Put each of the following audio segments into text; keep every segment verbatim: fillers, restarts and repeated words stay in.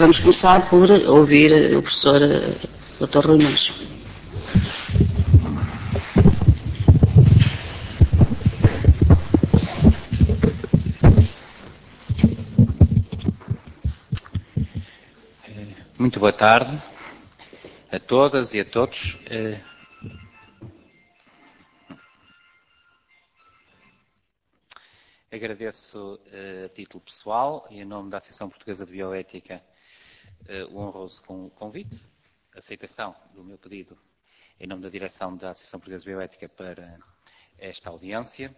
Vamos começar por ouvir o professor doutor Rui Nunes. Muito boa tarde a todas e a todos. Agradeço a título pessoal e em nome da Associação Portuguesa de Bioética o honroso convite, a aceitação do meu pedido em nome da direção da Associação Portuguesa de Bioética para esta audiência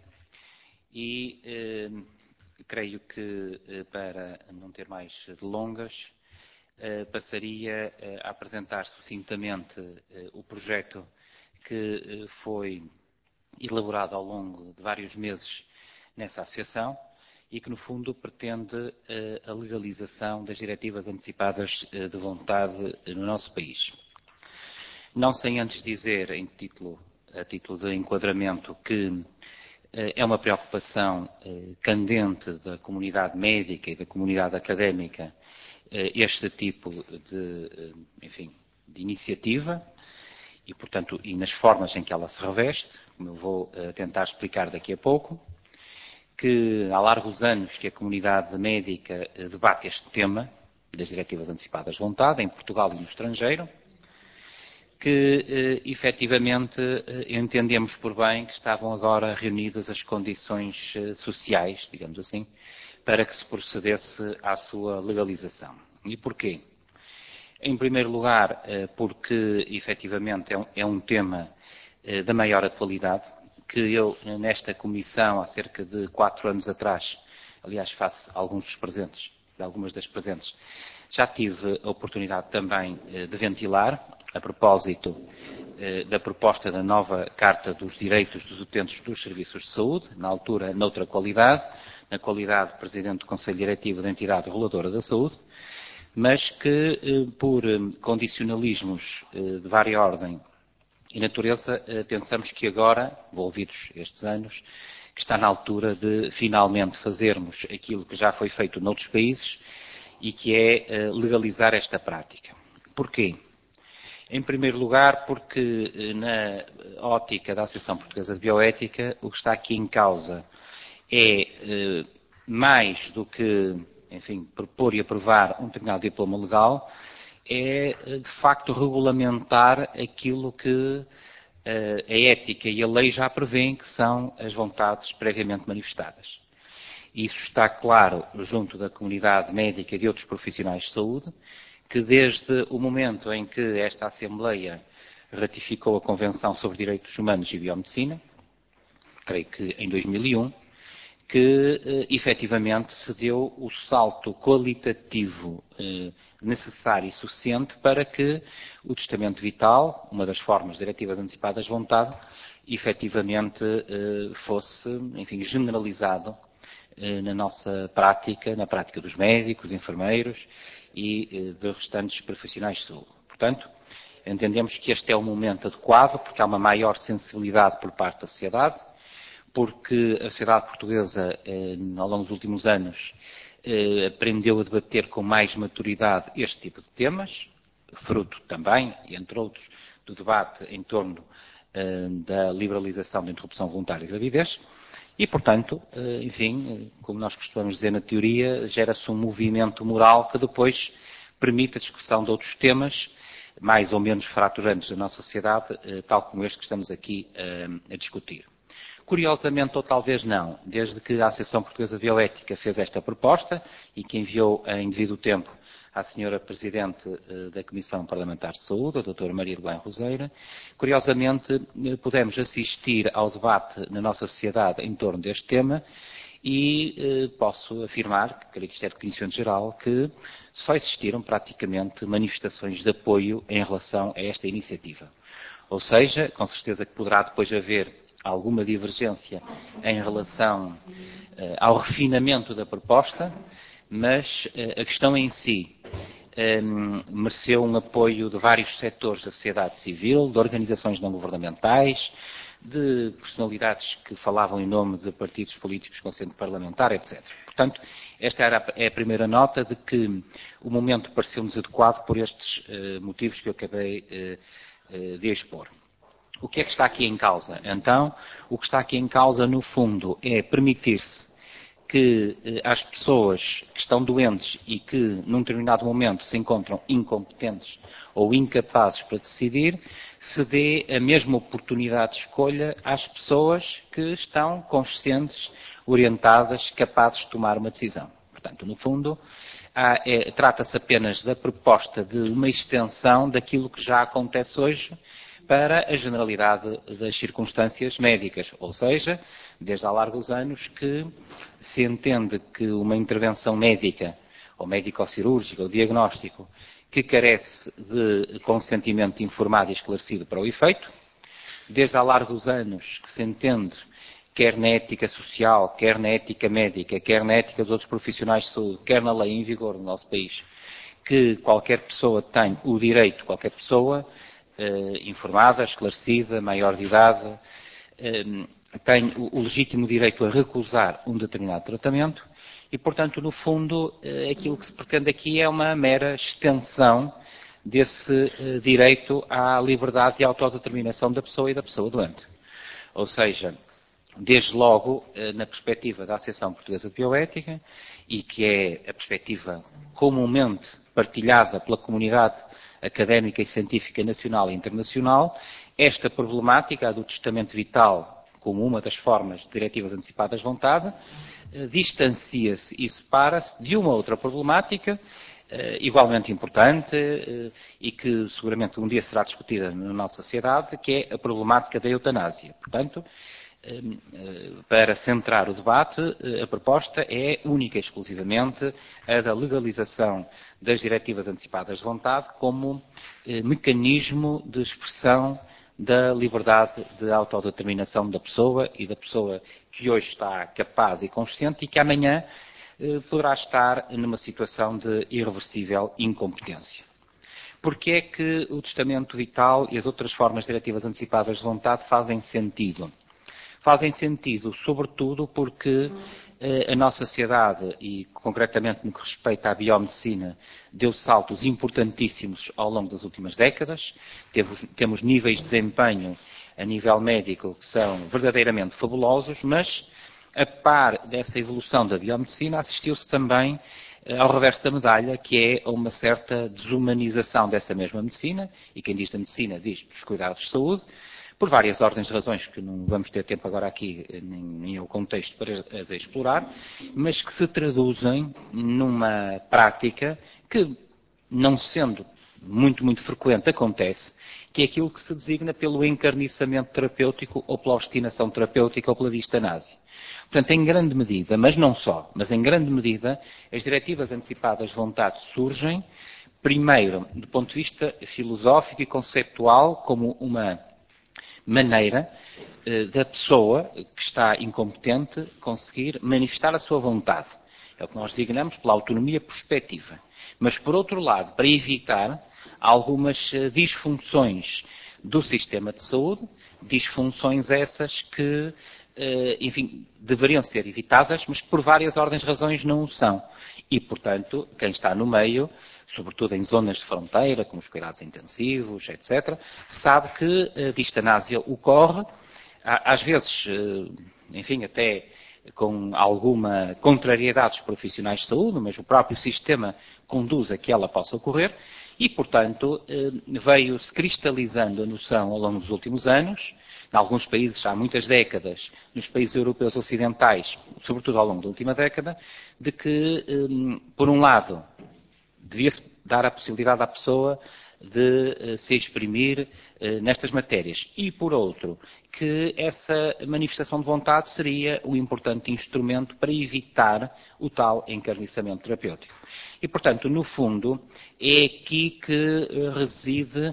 e eh, creio que eh, para não ter mais delongas eh, passaria eh, a apresentar sucintamente eh, o projeto que eh, foi elaborado ao longo de vários meses nessa associação e que, no fundo, pretende uh, a legalização das diretivas antecipadas uh, de vontade uh, no nosso país. Não sem antes dizer, em título, a título de enquadramento, que uh, é uma preocupação uh, candente da comunidade médica e da comunidade académica uh, este tipo de, uh, enfim, de iniciativa e, portanto, e nas formas em que ela se reveste, como eu vou uh, tentar explicar daqui a pouco, que há largos anos que a comunidade médica debate este tema das diretivas antecipadas de vontade, em Portugal e no estrangeiro, que eh, efetivamente eh, entendemos por bem que estavam agora reunidas as condições eh, sociais, digamos assim, para que se procedesse à sua legalização. E porquê? Em primeiro lugar, eh, porque efetivamente é um, é um tema eh, da maior atualidade, que eu, nesta comissão, há cerca de quatro anos atrás, aliás, face a alguns dos presentes, de algumas das presentes, já tive a oportunidade também de ventilar, a propósito da proposta da nova Carta dos Direitos dos Utentes dos Serviços de Saúde, na altura, noutra qualidade, na qualidade de Presidente do Conselho Diretivo da Entidade Reguladora da Saúde, mas que, por condicionalismos de vária ordem, e natureza, pensamos que agora, envolvidos estes anos, que está na altura de finalmente fazermos aquilo que já foi feito noutros países e que é legalizar esta prática. Porquê? Em primeiro lugar, porque na ótica da Associação Portuguesa de Bioética, o que está aqui em causa é mais do que, enfim, propor e aprovar um determinado diploma legal, é, de facto, regulamentar aquilo que a ética e a lei já prevêem, que são as vontades previamente manifestadas. Isso está claro junto da comunidade médica e de outros profissionais de saúde, que desde o momento em que esta Assembleia ratificou a Convenção sobre Direitos Humanos e Biomedicina, creio que em dois mil e um, que eh, efetivamente se deu o salto qualitativo eh, necessário e suficiente para que o testamento vital, uma das formas diretivas antecipadas de vontade, efetivamente eh, fosse, enfim, generalizado eh, na nossa prática, na prática dos médicos, enfermeiros e eh, dos restantes profissionais de saúde. Portanto, entendemos que este é o momento adequado, porque há uma maior sensibilidade por parte da sociedade, porque a sociedade portuguesa, eh, ao longo dos últimos anos, eh, aprendeu a debater com mais maturidade este tipo de temas, fruto também, entre outros, do debate em torno eh, da liberalização da interrupção voluntária de gravidez, e, portanto, eh, enfim, como nós costumamos dizer na teoria, gera-se um movimento moral que depois permite a discussão de outros temas, mais ou menos fraturantes da nossa sociedade, eh, tal como este que estamos aqui eh, a discutir. Curiosamente, ou talvez não, desde que a Associação Portuguesa de Bioética fez esta proposta e que enviou em devido tempo à senhora Presidente da Comissão Parlamentar de Saúde, a doutora Maria de Belém Roseira, curiosamente pudemos assistir ao debate na nossa sociedade em torno deste tema e eh, posso afirmar, creio que isto é de conhecimento geral, que só existiram praticamente manifestações de apoio em relação a esta iniciativa. Ou seja, com certeza que poderá depois haver alguma divergência em relação uh, ao refinamento da proposta, mas uh, a questão em si um, mereceu um apoio de vários setores da sociedade civil, de organizações não governamentais, de personalidades que falavam em nome de partidos políticos com centro parlamentar, etcétera. Portanto, esta era a primeira nota de que o momento pareceu-nos adequado por estes uh, motivos que eu acabei uh, uh, de expor. O que é que está aqui em causa? Então, o que está aqui em causa, no fundo, é permitir-se que uh, as pessoas que estão doentes e que, num determinado momento, se encontram incompetentes ou incapazes para decidir, se dê a mesma oportunidade de escolha às pessoas que estão conscientes, orientadas, capazes de tomar uma decisão. Portanto, no fundo, é, trata-se apenas da proposta de uma extensão daquilo que já acontece hoje para a generalidade das circunstâncias médicas. Ou seja, desde há largos anos que se entende que uma intervenção médica, ou médico-cirúrgica, ou diagnóstico, que carece de consentimento informado e esclarecido para o efeito. Desde há largos anos que se entende, quer na ética social, quer na ética médica, quer na ética dos outros profissionais de saúde, quer na lei em vigor no nosso país, que qualquer pessoa tem o direito, qualquer pessoa eh, informada, esclarecida, maior de idade, eh, tem o, o legítimo direito a recusar um determinado tratamento e, portanto, no fundo, eh, aquilo que se pretende aqui é uma mera extensão desse eh, direito à liberdade de autodeterminação da pessoa e da pessoa doente. Ou seja, desde logo, na perspectiva da Associação Portuguesa de Bioética, e que é a perspectiva comumente partilhada pela comunidade académica e científica nacional e internacional, esta problemática, a do testamento vital, como uma das formas de diretivas antecipadas de vontade, distancia-se e separa-se de uma outra problemática, igualmente importante e que seguramente um dia será discutida na nossa sociedade, que é a problemática da eutanásia. Portanto, para centrar o debate, a proposta é única e exclusivamente a da legalização das diretivas antecipadas de vontade como mecanismo de expressão da liberdade de autodeterminação da pessoa e da pessoa que hoje está capaz e consciente e que amanhã poderá estar numa situação de irreversível incompetência. Porque é que o testamento vital e as outras formas de diretivas antecipadas de vontade fazem sentido? Fazem sentido, sobretudo, porque eh, a nossa sociedade, e concretamente no que respeita à biomedicina, deu saltos importantíssimos ao longo das últimas décadas. Teve, temos níveis de desempenho a nível médico que são verdadeiramente fabulosos, mas, a par dessa evolução da biomedicina, assistiu-se também eh, ao reverso da medalha, que é uma certa desumanização dessa mesma medicina, e quem diz da medicina diz dos cuidados de saúde, por várias ordens de razões que não vamos ter tempo agora aqui, nem, nem é o contexto para as explorar, mas que se traduzem numa prática que, não sendo muito, muito frequente, acontece, que é aquilo que se designa pelo encarniçamento terapêutico ou pela obstinação terapêutica ou pela distanásia. Portanto, em grande medida, mas não só, mas em grande medida, as diretivas antecipadas de vontade surgem, primeiro, do ponto de vista filosófico e conceptual, como uma maneira eh, da pessoa que está incompetente conseguir manifestar a sua vontade. É o que nós designamos pela autonomia prospectiva. Mas, por outro lado, para evitar algumas eh, disfunções do sistema de saúde, disfunções essas que, eh, enfim, deveriam ser evitadas, mas que por várias ordens de razões não o são. E, portanto, quem está no meio, sobretudo em zonas de fronteira, como os cuidados intensivos, etcétera, sabe que a distanásia ocorre, às vezes, enfim, até com alguma contrariedade dos profissionais de saúde, mas o próprio sistema conduz a que ela possa ocorrer e, portanto, veio-se cristalizando a noção ao longo dos últimos anos, em alguns países há muitas décadas, nos países europeus ocidentais, sobretudo ao longo da última década, de que, por um lado, devia-se dar a possibilidade à pessoa de uh, se exprimir uh, nestas matérias. E, por outro, que essa manifestação de vontade seria um importante instrumento para evitar o tal encarniçamento terapêutico. E, portanto, no fundo, é aqui que uh, reside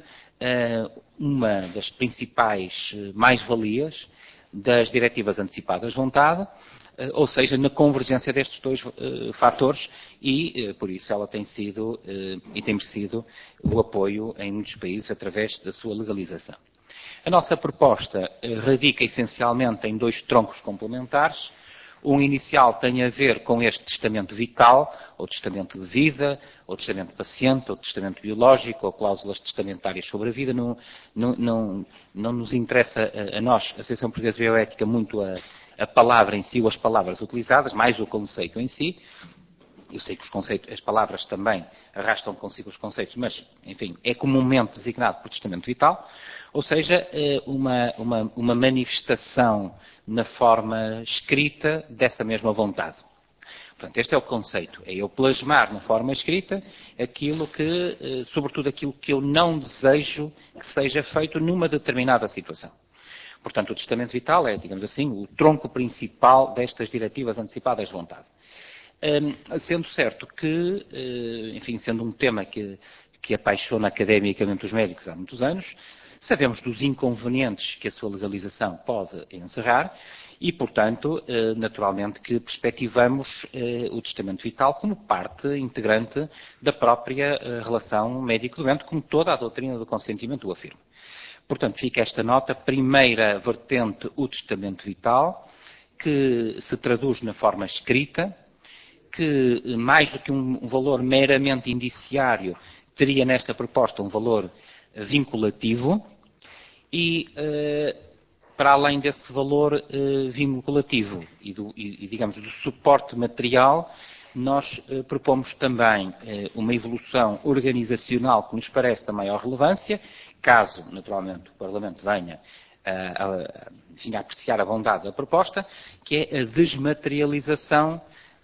uh, uma das principais uh, mais-valias das diretivas antecipadas de vontade, ou seja, na convergência destes dois uh, fatores e, uh, por isso, ela tem sido uh, e tem merecido o apoio em muitos países através da sua legalização. A nossa proposta radica essencialmente em dois troncos complementares. Um inicial tem a ver com este testamento vital, ou testamento de vida, ou testamento paciente, ou testamento biológico, ou cláusulas testamentárias sobre a vida. Não, não, não, não nos interessa a, a nós, a Associação Portuguesa de Bioética, muito a, a palavra em si ou as palavras utilizadas, mais o conceito em si. Eu sei que os conceitos, as palavras também arrastam consigo os conceitos, mas, enfim, é comumente designado por testamento vital, ou seja, uma, uma, uma manifestação na forma escrita dessa mesma vontade. Portanto, este é o conceito, é eu plasmar na forma escrita aquilo que, sobretudo aquilo que eu não desejo que seja feito numa determinada situação. Portanto, o testamento vital é, digamos assim, o tronco principal destas diretivas antecipadas de vontade. Um, sendo certo que, uh, enfim, sendo um tema que, que apaixona academicamente os médicos há muitos anos, sabemos dos inconvenientes que a sua legalização pode encerrar e, portanto, uh, naturalmente que perspectivamos uh, o testamento vital como parte integrante da própria uh, relação médico-doente, como toda a doutrina do consentimento o afirma. Portanto, fica esta nota, primeira vertente, o testamento vital, que se traduz na forma escrita, que mais do que um valor meramente indiciário, teria nesta proposta um valor vinculativo e, eh, para além desse valor eh, vinculativo e, do, e, digamos, do suporte material, nós eh, propomos também eh, uma evolução organizacional que nos parece da maior relevância, caso, naturalmente, o Parlamento venha a, a, enfim, a apreciar a bondade da proposta, que é a desmaterialização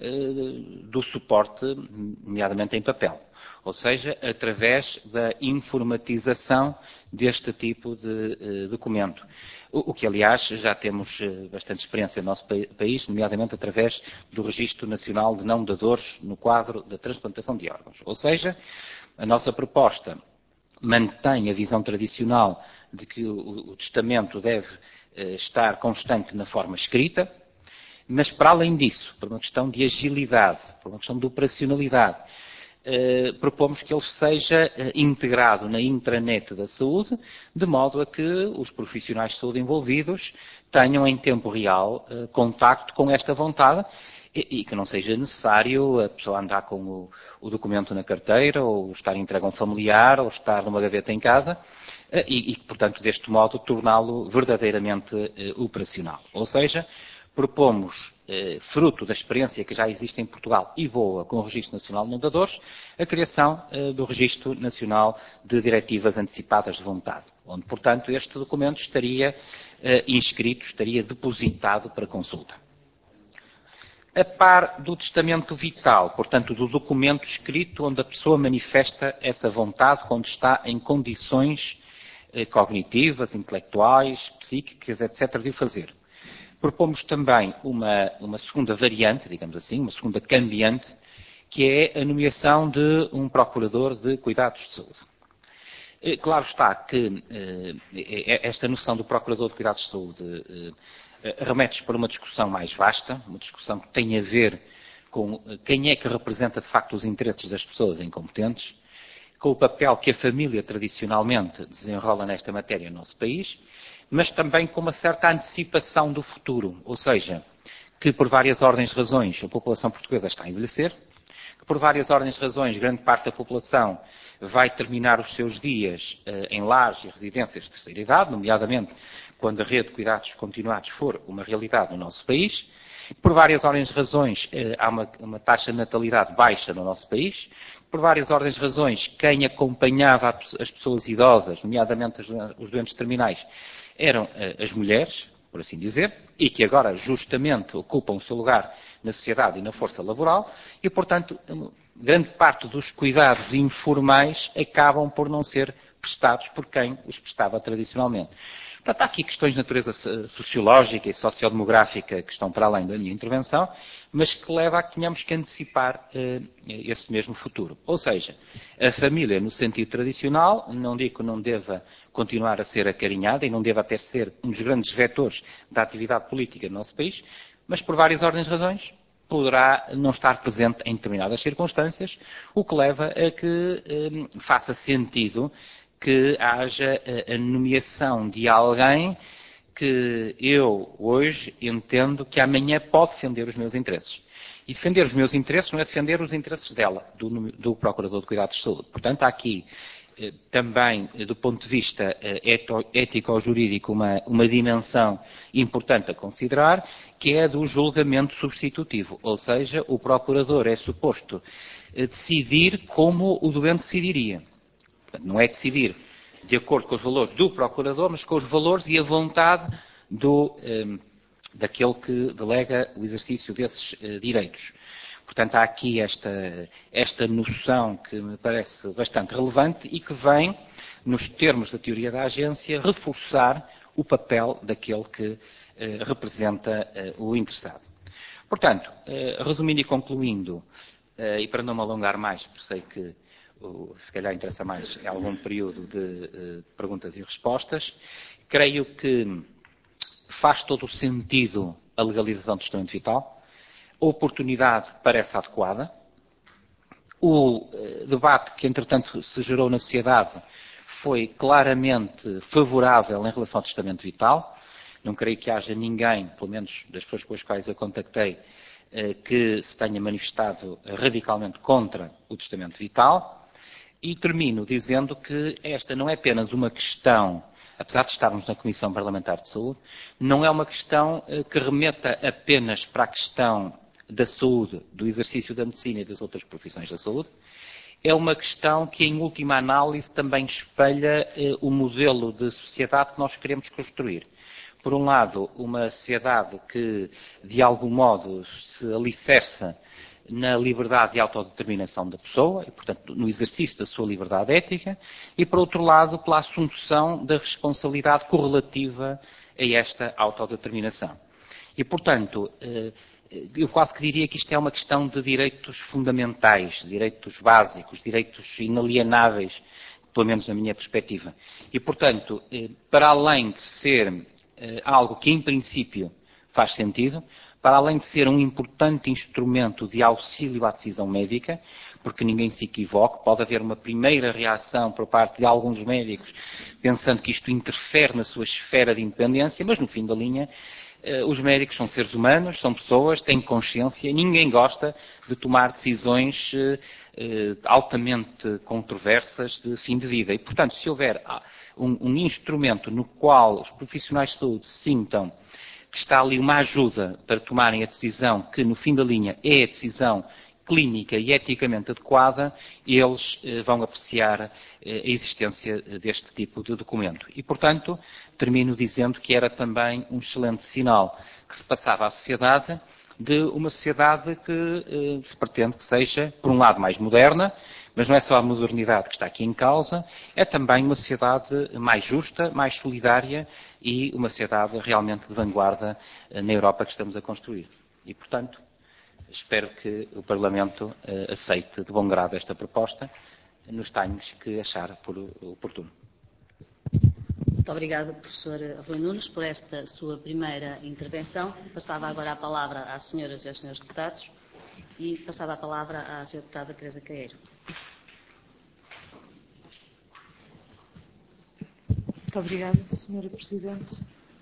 do suporte, nomeadamente em papel. Ou seja, através da informatização deste tipo de uh, documento. O, o que, aliás, já temos uh, bastante experiência no nosso pa país, nomeadamente através do Registro Nacional de Não Dadores no quadro da transplantação de órgãos. Ou seja, a nossa proposta mantém a visão tradicional de que o, o testamento deve uh, estar constante na forma escrita, mas, para além disso, por uma questão de agilidade, por uma questão de operacionalidade, eh, propomos que ele seja eh, integrado na intranet da saúde, de modo a que os profissionais de saúde envolvidos tenham em tempo real eh, contacto com esta vontade e, e que não seja necessário a pessoa andar com o, o documento na carteira, ou estar entregue a um familiar, ou estar numa gaveta em casa, eh, e, e, portanto, deste modo, torná-lo verdadeiramente eh, operacional. Ou seja, propomos, eh, fruto da experiência que já existe em Portugal e boa com o Registro Nacional de Não Dadores, a criação eh, do Registro Nacional de Diretivas Antecipadas de Vontade, onde, portanto, este documento estaria eh, inscrito, estaria depositado para consulta. A par do testamento vital, portanto, do documento escrito onde a pessoa manifesta essa vontade quando está em condições eh, cognitivas, intelectuais, psíquicas, etcétera, de o fazer. Propomos também uma, uma segunda variante, digamos assim, uma segunda cambiante, que é a nomeação de um procurador de cuidados de saúde. Claro está que eh, esta noção do procurador de cuidados de saúde eh, remete para uma discussão mais vasta, uma discussão que tem a ver com quem é que representa de facto os interesses das pessoas incompetentes, com o papel que a família tradicionalmente desenrola nesta matéria no nosso país, mas também com uma certa antecipação do futuro, ou seja, que por várias ordens de razões a população portuguesa está a envelhecer, que por várias ordens de razões grande parte da população vai terminar os seus dias eh, em lares e residências de terceira idade, nomeadamente quando a rede de cuidados continuados for uma realidade no nosso país, que por várias ordens de razões eh, há uma, uma taxa de natalidade baixa no nosso país, por várias ordens de razões quem acompanhava as pessoas idosas, nomeadamente os doentes terminais, eram as mulheres, por assim dizer, e que agora justamente ocupam o seu lugar na sociedade e na força laboral, e, portanto, grande parte dos cuidados informais acabam por não ser prestados por quem os prestava tradicionalmente. Portanto, há aqui questões de natureza sociológica e sociodemográfica que estão para além da minha intervenção, mas que leva a que tenhamos que antecipar uh, esse mesmo futuro. Ou seja, a família, no sentido tradicional, não digo que não deva continuar a ser acarinhada e não deva até ser um dos grandes vetores da atividade política no nosso país, mas por várias ordens de razões poderá não estar presente em determinadas circunstâncias, o que leva a que uh, faça sentido que haja a nomeação de alguém que eu, hoje, entendo que amanhã pode defender os meus interesses. E defender os meus interesses não é defender os interesses dela, do, do Procurador de Cuidados de Saúde. Portanto, há aqui eh, também, eh, do ponto de vista eh, ético-jurídico, uma, uma dimensão importante a considerar, que é a do julgamento substitutivo. Ou seja, o Procurador é suposto eh, decidir como o doente decidiria. Não é decidir de acordo com os valores do Procurador, mas com os valores e a vontade do, eh, daquele que delega o exercício desses eh, direitos. Portanto, há aqui esta, esta noção que me parece bastante relevante e que vem, nos termos da teoria da agência, reforçar o papel daquele que eh, representa eh, o interessado. Portanto, eh, resumindo e concluindo, eh, e para não me alongar mais, porque sei que o, se calhar interessa mais é algum período de eh, perguntas e respostas, creio que faz todo o sentido a legalização do testamento vital, a oportunidade parece adequada, o eh, debate que entretanto se gerou na sociedade foi claramente favorável em relação ao testamento vital. Não creio que haja ninguém, pelo menos das pessoas com as quais eu contactei, eh, que se tenha manifestado radicalmente contra o testamento vital. E termino dizendo que esta não é apenas uma questão, apesar de estarmos na Comissão Parlamentar de Saúde, não é uma questão eh, que remeta apenas para a questão da saúde, do exercício da medicina e das outras profissões da saúde. É uma questão que, em última análise, também espelha eh, o modelo de sociedade que nós queremos construir. Por um lado, uma sociedade que, de algum modo, se alicerça na liberdade de autodeterminação da pessoa, e, portanto, no exercício da sua liberdade ética, e, por outro lado, pela assunção da responsabilidade correlativa a esta autodeterminação. E, portanto, eu quase que diria que isto é uma questão de direitos fundamentais, direitos básicos, direitos inalienáveis, pelo menos na minha perspectiva. E, portanto, para além de ser algo que, em princípio, faz sentido, para além de ser um importante instrumento de auxílio à decisão médica, porque ninguém se equivoque, pode haver uma primeira reação por parte de alguns médicos pensando que isto interfere na sua esfera de independência, mas no fim da linha os médicos são seres humanos, são pessoas, têm consciência, e ninguém gosta de tomar decisões altamente controversas de fim de vida. E, portanto, se houver um, um instrumento no qual os profissionais de saúde se sintam que está ali uma ajuda para tomarem a decisão que, no fim da linha, é a decisão clínica e eticamente adequada, eles eh, vão apreciar eh, a existência deste tipo de documento. E, portanto, termino dizendo que era também um excelente sinal que se passava à sociedade, de uma sociedade que eh, se pretende que seja, por um lado, mais moderna, mas não é só a modernidade que está aqui em causa, é também uma sociedade mais justa, mais solidária e uma sociedade realmente de vanguarda na Europa que estamos a construir. E, portanto, espero que o Parlamento uh, aceite de bom grado esta proposta nos times que achar por oportuno. Muito obrigada, professor Rui Nunes, por esta sua primeira intervenção. Passava agora a palavra às senhoras e aos senhores deputados e passava a palavra à senhora deputada Teresa Caeiro. Muito obrigada, senhora Presidente.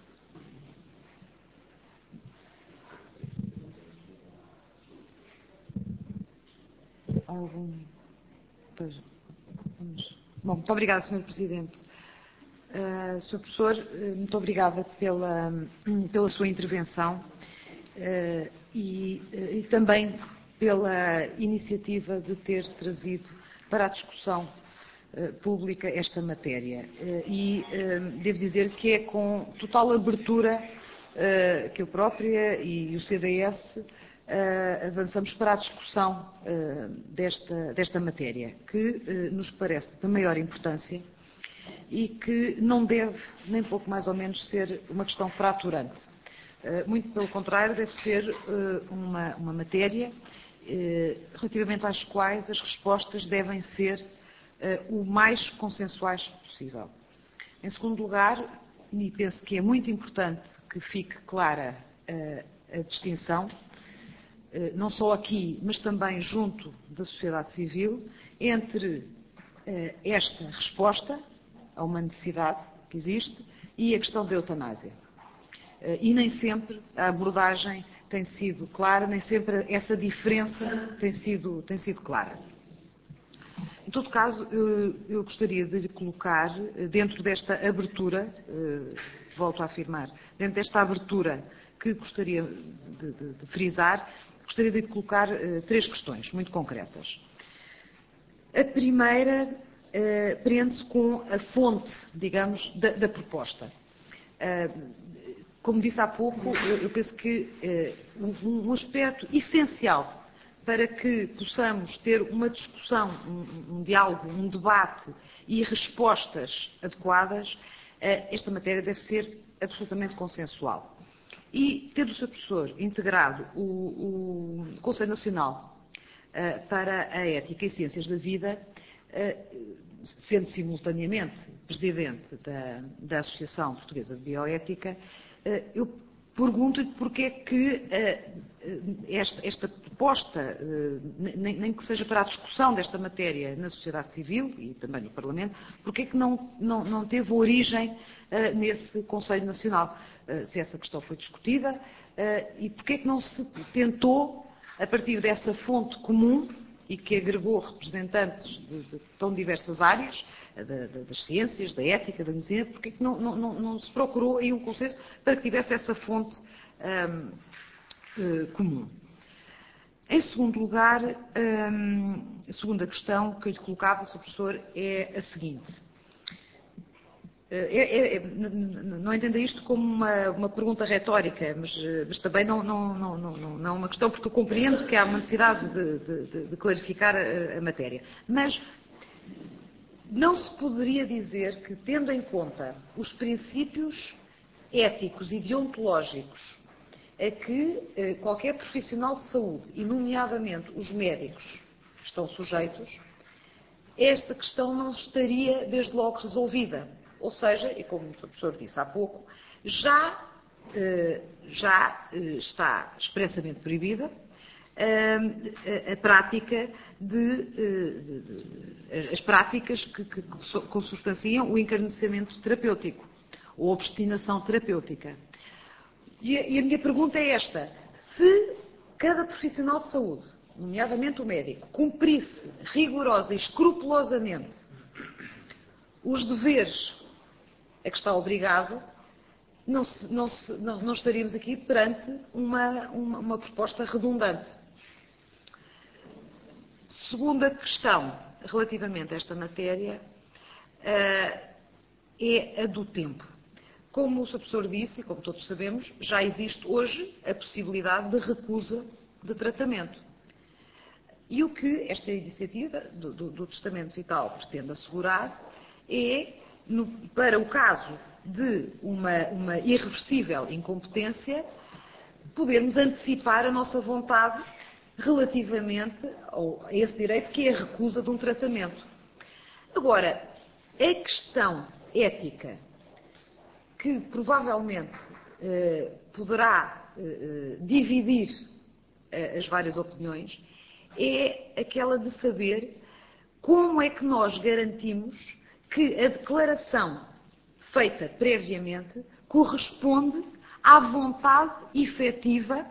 Algum... Pois, vamos... Bom, muito obrigada, senhor Presidente. Uh, senhor Professor, uh, muito obrigada pela, pela sua intervenção uh, e, uh, e também pela iniciativa de ter trazido para a discussão uh, pública esta matéria. Uh, e uh, devo dizer que é com total abertura uh, que eu própria e o C D S Uh, avançamos para a discussão uh, desta, desta matéria, que uh, nos parece de maior importância e que não deve, nem pouco mais ou menos, ser uma questão fraturante. Uh, muito pelo contrário, deve ser uh, uma, uma matéria uh, relativamente às quais as respostas devem ser uh, o mais consensuais possível. Em segundo lugar, e penso que é muito importante que fique clara uh, a distinção, não só aqui, mas também junto da sociedade civil, entre esta resposta a uma necessidade que existe e a questão da eutanásia. E nem sempre a abordagem tem sido clara, nem sempre essa diferença tem sido, tem sido clara. Em todo caso, eu gostaria de lhe colocar, dentro desta abertura, volto a afirmar, dentro desta abertura que gostaria de, de, de frisar, gostaria de lhe colocar três questões muito concretas. A primeira prende-se com a fonte, digamos, da, da proposta. Como disse há pouco, eu penso que um aspecto essencial para que possamos ter uma discussão, um, um diálogo, um debate e respostas adequadas, esta matéria deve ser absolutamente consensual. E, tendo o senhor Professor integrado o, o Conselho Nacional uh, para a Ética e Ciências da Vida, uh, sendo simultaneamente Presidente da, da Associação Portuguesa de Bioética, uh, eu pergunto-lhe porque é que uh, esta, esta proposta, uh, nem, nem que seja para a discussão desta matéria na sociedade civil e também no Parlamento, porque é que não, não, não teve origem uh, nesse Conselho Nacional, uh, se essa questão foi discutida, uh, e porque é que não se tentou, a partir dessa fonte comum e que agregou representantes de, de tão diversas áreas, da, da, das ciências, da ética, da medicina, porque é que não, não, não se procurou aí um consenso para que tivesse essa fonte um, uh, comum. Em segundo lugar, um, a segunda questão que eu lhe colocava, senhor Professor, é a seguinte. É, é, não entenda isto como uma, uma pergunta retórica, mas, mas também não, não, não, não, não é uma questão, porque eu compreendo que há uma necessidade de, de, de clarificar a, a matéria. Mas não se poderia dizer que, tendo em conta os princípios éticos e deontológicos a que eh, qualquer profissional de saúde, e nomeadamente os médicos, estão sujeitos, esta questão não estaria desde logo resolvida. Ou seja, e como o professor disse há pouco, já, eh, já eh, está expressamente proibida a, a prática de, de, de as práticas que, que consubstanciam o encarnecimento terapêutico, ou obstinação terapêutica. E a, e a minha pergunta é esta: se cada profissional de saúde, nomeadamente o médico, cumprisse rigorosa e escrupulosamente os deveres a que está obrigado, não, se, não, se, não, não estaríamos aqui perante uma, uma, uma proposta redundante. Segunda questão, relativamente a esta matéria, uh, é a do tempo. Como o senhor Professor disse, e como todos sabemos, já existe hoje a possibilidade de recusa de tratamento. E o que esta iniciativa do, do, do Testamento Vital pretende assegurar é, no, para o caso de uma, uma irreversível incompetência, podermos antecipar a nossa vontade relativamente a esse direito, que é a recusa de um tratamento. Agora, a questão ética, que provavelmente eh, poderá eh, dividir eh, as várias opiniões, é aquela de saber como é que nós garantimos que a declaração feita previamente corresponde à vontade efetiva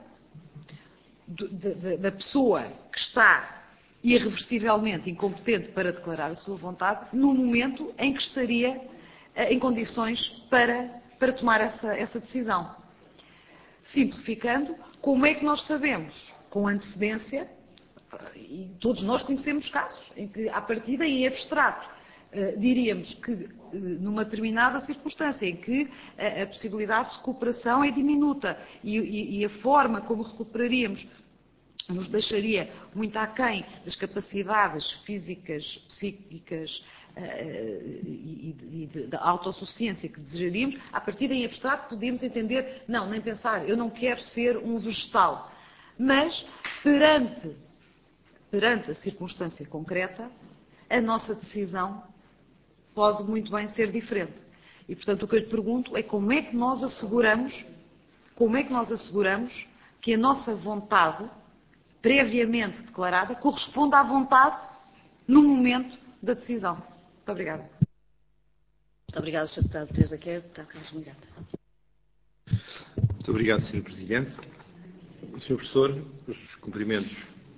da pessoa que está irreversivelmente incompetente para declarar a sua vontade, no momento em que estaria em condições para, para tomar essa, essa decisão. Simplificando, como é que nós sabemos, com antecedência, e todos nós conhecemos casos em que, à partida, em abstrato, uh, diríamos que, uh, numa determinada circunstância em que a, a possibilidade de recuperação é diminuta e, e, e a forma como recuperaríamos nos deixaria muito aquém das capacidades físicas, psíquicas uh, e, e de, de autossuficiência que desejaríamos, à partida, em abstrato, podíamos entender, não, nem pensar, eu não quero ser um vegetal. Mas, perante Perante a circunstância concreta, a nossa decisão pode muito bem ser diferente. E, portanto, o que eu lhe pergunto é como é que nós asseguramos, como é que nós asseguramos que a nossa vontade, previamente declarada, corresponda à vontade no momento da decisão. Muito obrigada. Muito obrigada, senhor Deputado Teresa Quer. Deputado Carlos Miranda. Muito obrigado, senhor Presidente. senhor Professor, os cumprimentos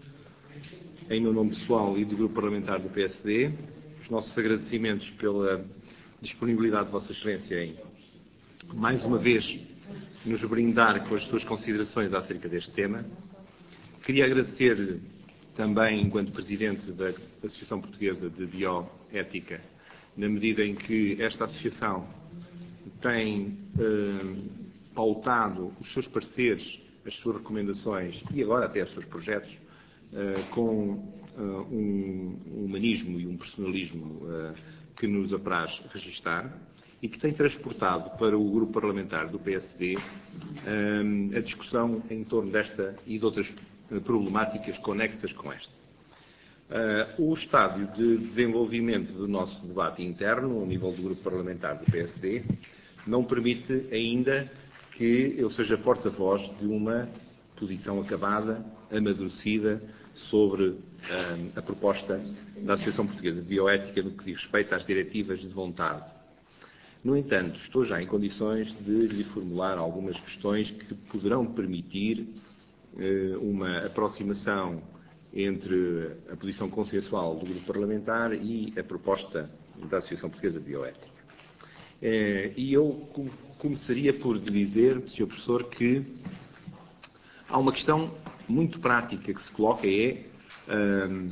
em meu nome pessoal e do Grupo Parlamentar do P S D, os nossos agradecimentos pela disponibilidade de Vossa Excelência em, mais uma vez, nos brindar com as suas considerações acerca deste tema. Queria agradecer também, enquanto Presidente da Associação Portuguesa de Bioética, na medida em que esta associação tem eh, pautado os seus pareceres, as suas recomendações e agora até os seus projetos eh, com eh, um humanismo e um personalismo eh, que nos apraz registar e que tem transportado para o Grupo Parlamentar do P S D eh, a discussão em torno desta e de outras problemáticas conexas com esta. Uh, o estádio de desenvolvimento do nosso debate interno, ao nível do Grupo Parlamentar do P S D, não permite ainda que eu seja porta-voz de uma posição acabada, amadurecida, sobre uh, a proposta da Associação Portuguesa de Bioética no que diz respeito às diretivas de vontade. No entanto, estou já em condições de lhe formular algumas questões que poderão permitir uma aproximação entre a posição consensual do Grupo Parlamentar e a proposta da Associação Portuguesa de Bioética. E eu começaria por lhe dizer, senhor Professor, que há uma questão muito prática que se coloca, é um,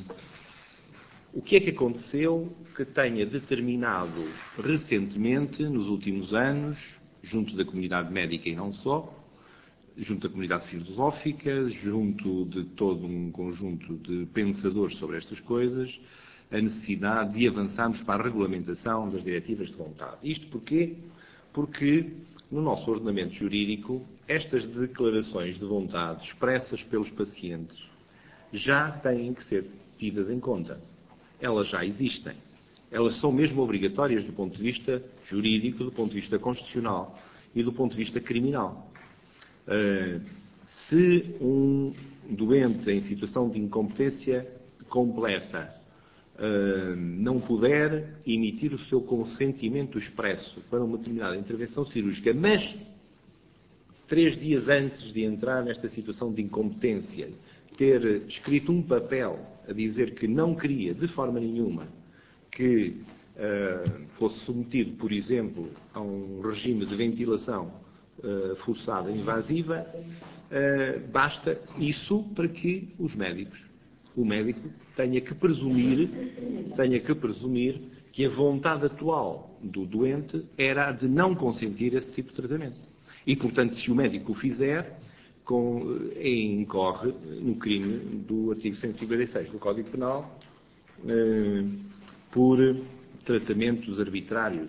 o que é que aconteceu que tenha determinado recentemente, nos últimos anos, junto da comunidade médica e não só, junto da comunidade filosófica, junto de todo um conjunto de pensadores sobre estas coisas, a necessidade de avançarmos para a regulamentação das diretivas de vontade. Isto porquê? Porque, no nosso ordenamento jurídico, estas declarações de vontade expressas pelos pacientes já têm que ser tidas em conta. Elas já existem. Elas são mesmo obrigatórias do ponto de vista jurídico, do ponto de vista constitucional e do ponto de vista criminal. Uh, se um doente em situação de incompetência completa uh, não puder emitir o seu consentimento expresso para uma determinada intervenção cirúrgica, mas três dias antes de entrar nesta situação de incompetência, ter escrito um papel a dizer que não queria de forma nenhuma que uh, fosse submetido, por exemplo, a um regime de ventilação Uh, forçada, invasiva, uh, basta isso para que os médicos, o médico tenha que presumir, tenha que presumir que a vontade atual do doente era a de não consentir esse tipo de tratamento. E, portanto, se o médico o fizer, com, uh, incorre no crime do artigo cento e cinquenta e seis do Código Penal uh, por tratamentos arbitrários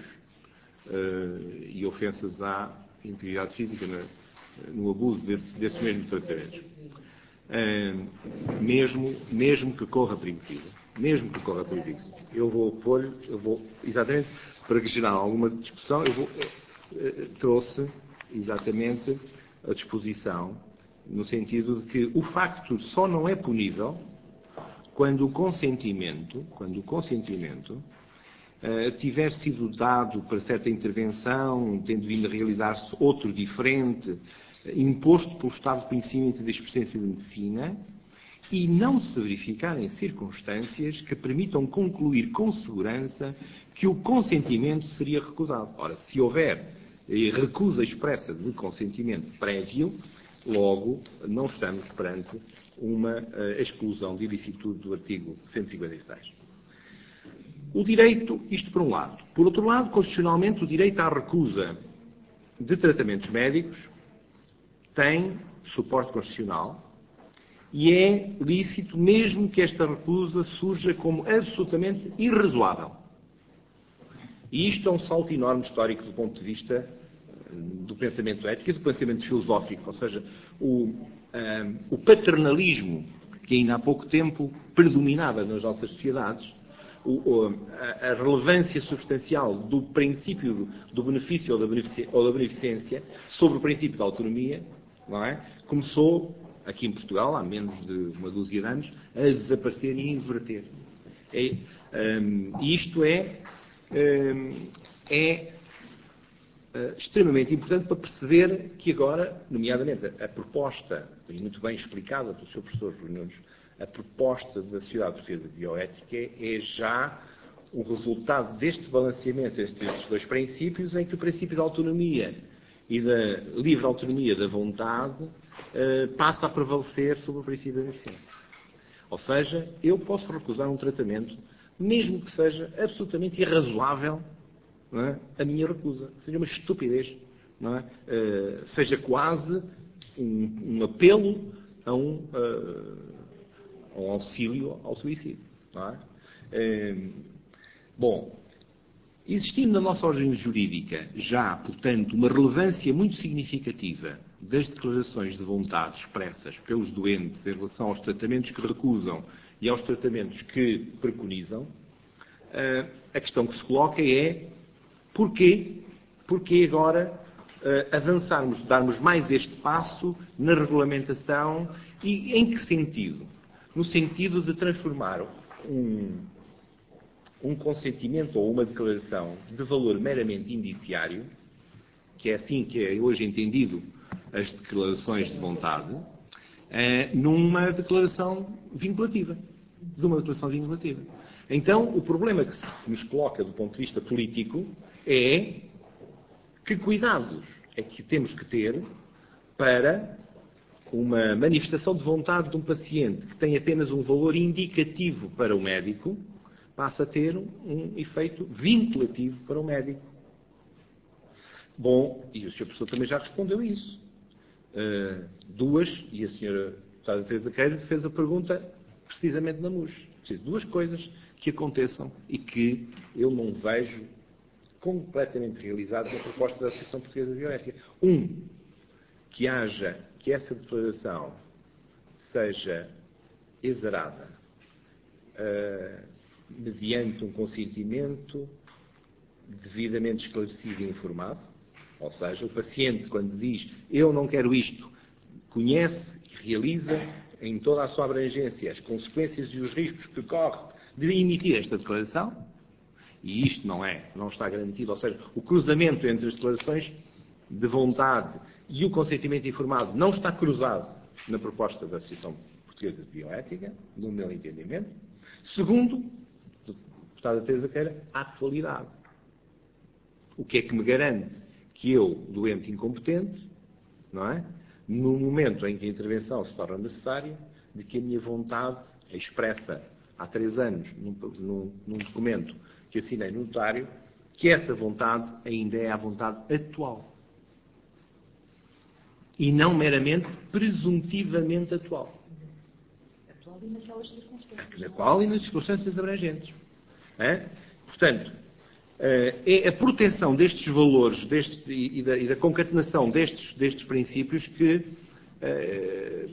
uh, e ofensas à integridade física no, no abuso desse, desses mesmos tratamentos. Uh, mesmo, mesmo que corra perigo de vida. Mesmo que corra perigo de vida. Eu vou pôr, eu vou, exatamente, para que gerar alguma discussão, eu vou, uh, trouxe exatamente a disposição, no sentido de que o facto só não é punível quando o consentimento, quando o consentimento Uh, tiver sido dado para certa intervenção, tendo vindo a realizar-se outro diferente, uh, imposto pelo Estado de Conhecimento e de Experiência de Medicina, e não se verificarem circunstâncias que permitam concluir com segurança que o consentimento seria recusado. Ora, se houver uh, recusa expressa de consentimento prévio, logo não estamos perante uma uh, exclusão de ilicitude do artigo cento e cinquenta e seis. O direito, isto por um lado. Por outro lado, constitucionalmente, o direito à recusa de tratamentos médicos tem suporte constitucional e é lícito mesmo que esta recusa surja como absolutamente irrazoável. E isto é um salto enorme histórico do ponto de vista do pensamento ético e do pensamento filosófico, ou seja, o, um, o paternalismo que ainda há pouco tempo predominava nas nossas sociedades, O, a, a relevância substancial do princípio do benefício ou da, benefic, ou da beneficência sobre o princípio da autonomia, não é? Começou, aqui em Portugal, há menos de uma dúzia de anos, a desaparecer e a inverter. E um, isto é um, é uh, extremamente importante para perceber que agora, nomeadamente, a, a proposta, e muito bem explicada pelo senhor professor Rui Nunes, a proposta da Sociedade Portuguesa de Bioética é já o resultado deste balanceamento entre estes dois princípios, em que o princípio da autonomia e da livre autonomia da vontade uh, passa a prevalecer sobre o princípio da eficiência. Ou seja, eu posso recusar um tratamento, mesmo que seja absolutamente irrazoável, não é, a minha recusa. Seja uma estupidez, não é? Uh, seja quase um, um apelo a um, uh, a um auxílio ao suicídio. Não é? Uh, bom, existindo na nossa ordem jurídica já, portanto, uma relevância muito significativa das declarações de vontade expressas pelos doentes em relação aos tratamentos que recusam e aos tratamentos que preconizam, a questão que se coloca é porquê, porquê agora avançarmos, darmos mais este passo na regulamentação e em que sentido? No sentido de transformar um, um consentimento ou uma declaração de valor meramente indiciário, que é assim que é hoje entendido as declarações de vontade, eh, numa declaração vinculativa. De uma declaração vinculativa. Então, o problema que se nos coloca do ponto de vista político é que cuidados é que temos que ter para uma manifestação de vontade de um paciente que tem apenas um valor indicativo para o médico, passa a ter um efeito vinculativo para o médico. Bom, e o senhor professor também já respondeu isso. Uh, duas, e a senhora deputada Teresa Queiro fez a pergunta precisamente na M U S. Duas coisas que aconteçam e que eu não vejo completamente realizadas na proposta da Associação Portuguesa de Bioética. Um, que haja, que essa declaração seja exarada uh, mediante um consentimento devidamente esclarecido e informado. Ou seja, o paciente, quando diz eu não quero isto, conhece e realiza em toda a sua abrangência as consequências e os riscos que corre de emitir esta declaração, e isto não é, não está garantido, ou seja, o cruzamento entre as declarações de vontade e o consentimento informado não está cruzado na proposta da Associação Portuguesa de Bioética, no meu entendimento. Segundo, deputada Teresa Queira, a atualidade. O que é que me garante que eu, doente incompetente, não é? No momento em que a intervenção se torna necessária, de que a minha vontade é expressa há três anos num, num, num documento que assinei no notário, que essa vontade ainda é a vontade atual. E não meramente presuntivamente atual. Atual e naquelas circunstâncias. Na qual e nas circunstâncias abrangentes. É? Portanto, é a proteção destes valores destes, e, da, e da concatenação destes, destes princípios que eh,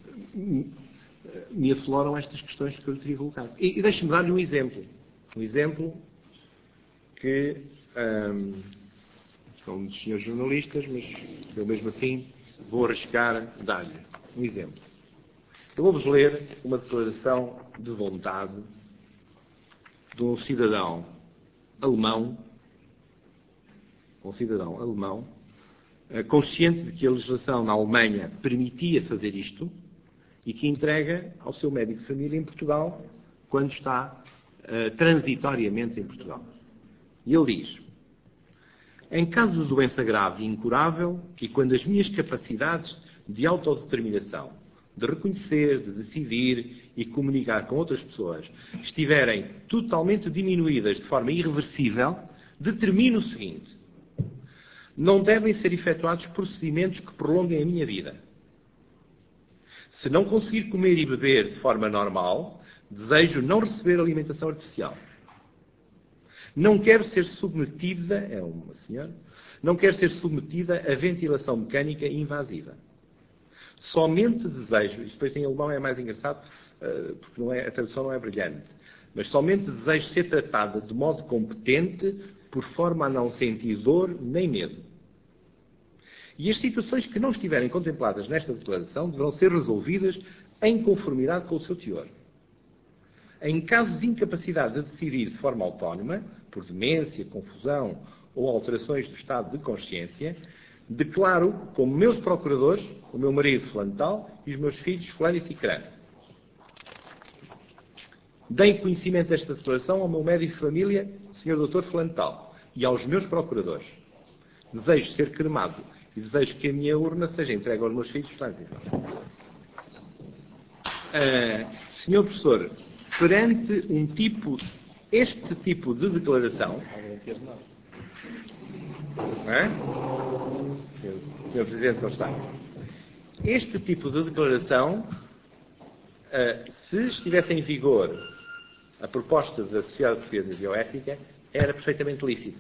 me afloram estas questões que eu lhe teria colocado. E, e deixe-me dar-lhe um exemplo. Um exemplo que um, são dos senhores jornalistas, mas eu mesmo assim vou arriscar dar-lhe um exemplo. Eu vou-vos ler uma declaração de vontade de um cidadão alemão, um cidadão alemão, consciente de que a legislação na Alemanha permitia fazer isto e que entrega ao seu médico de família em Portugal quando está uh, transitoriamente em Portugal. E ele diz: em caso de doença grave e incurável e quando as minhas capacidades de autodeterminação, de reconhecer, de decidir e comunicar com outras pessoas estiverem totalmente diminuídas de forma irreversível, determino o seguinte: não devem ser efetuados procedimentos que prolonguem a minha vida. Se não conseguir comer e beber de forma normal, desejo não receber alimentação artificial. Não quero ser submetida, é uma senhora, não quero ser submetida a ventilação mecânica invasiva. Somente desejo, isto depois em alemão é mais engraçado, porque não é, a tradução não é brilhante, mas somente desejo ser tratada de modo competente, por forma a não sentir dor nem medo. E as situações que não estiverem contempladas nesta declaração deverão ser resolvidas em conformidade com o seu teor. Em caso de incapacidade de decidir de forma autónoma, por demência, confusão ou alterações do estado de consciência, declaro como meus procuradores o meu marido, fulano de tal, e os meus filhos, fulano e cicrano. Dei conhecimento desta declaração ao meu médico de família, senhor doutor fulano de tal, e aos meus procuradores. Desejo ser cremado e desejo que a minha urna seja entregue aos meus filhos, fulano e cicrano. Uh, senhor professor, perante um tipo, este tipo de declaração, não é? senhor, senhor Presidente Constante, este tipo de declaração, uh, se estivesse em vigor a proposta da Sociedade Portuguesa de Bioética, era perfeitamente lícito.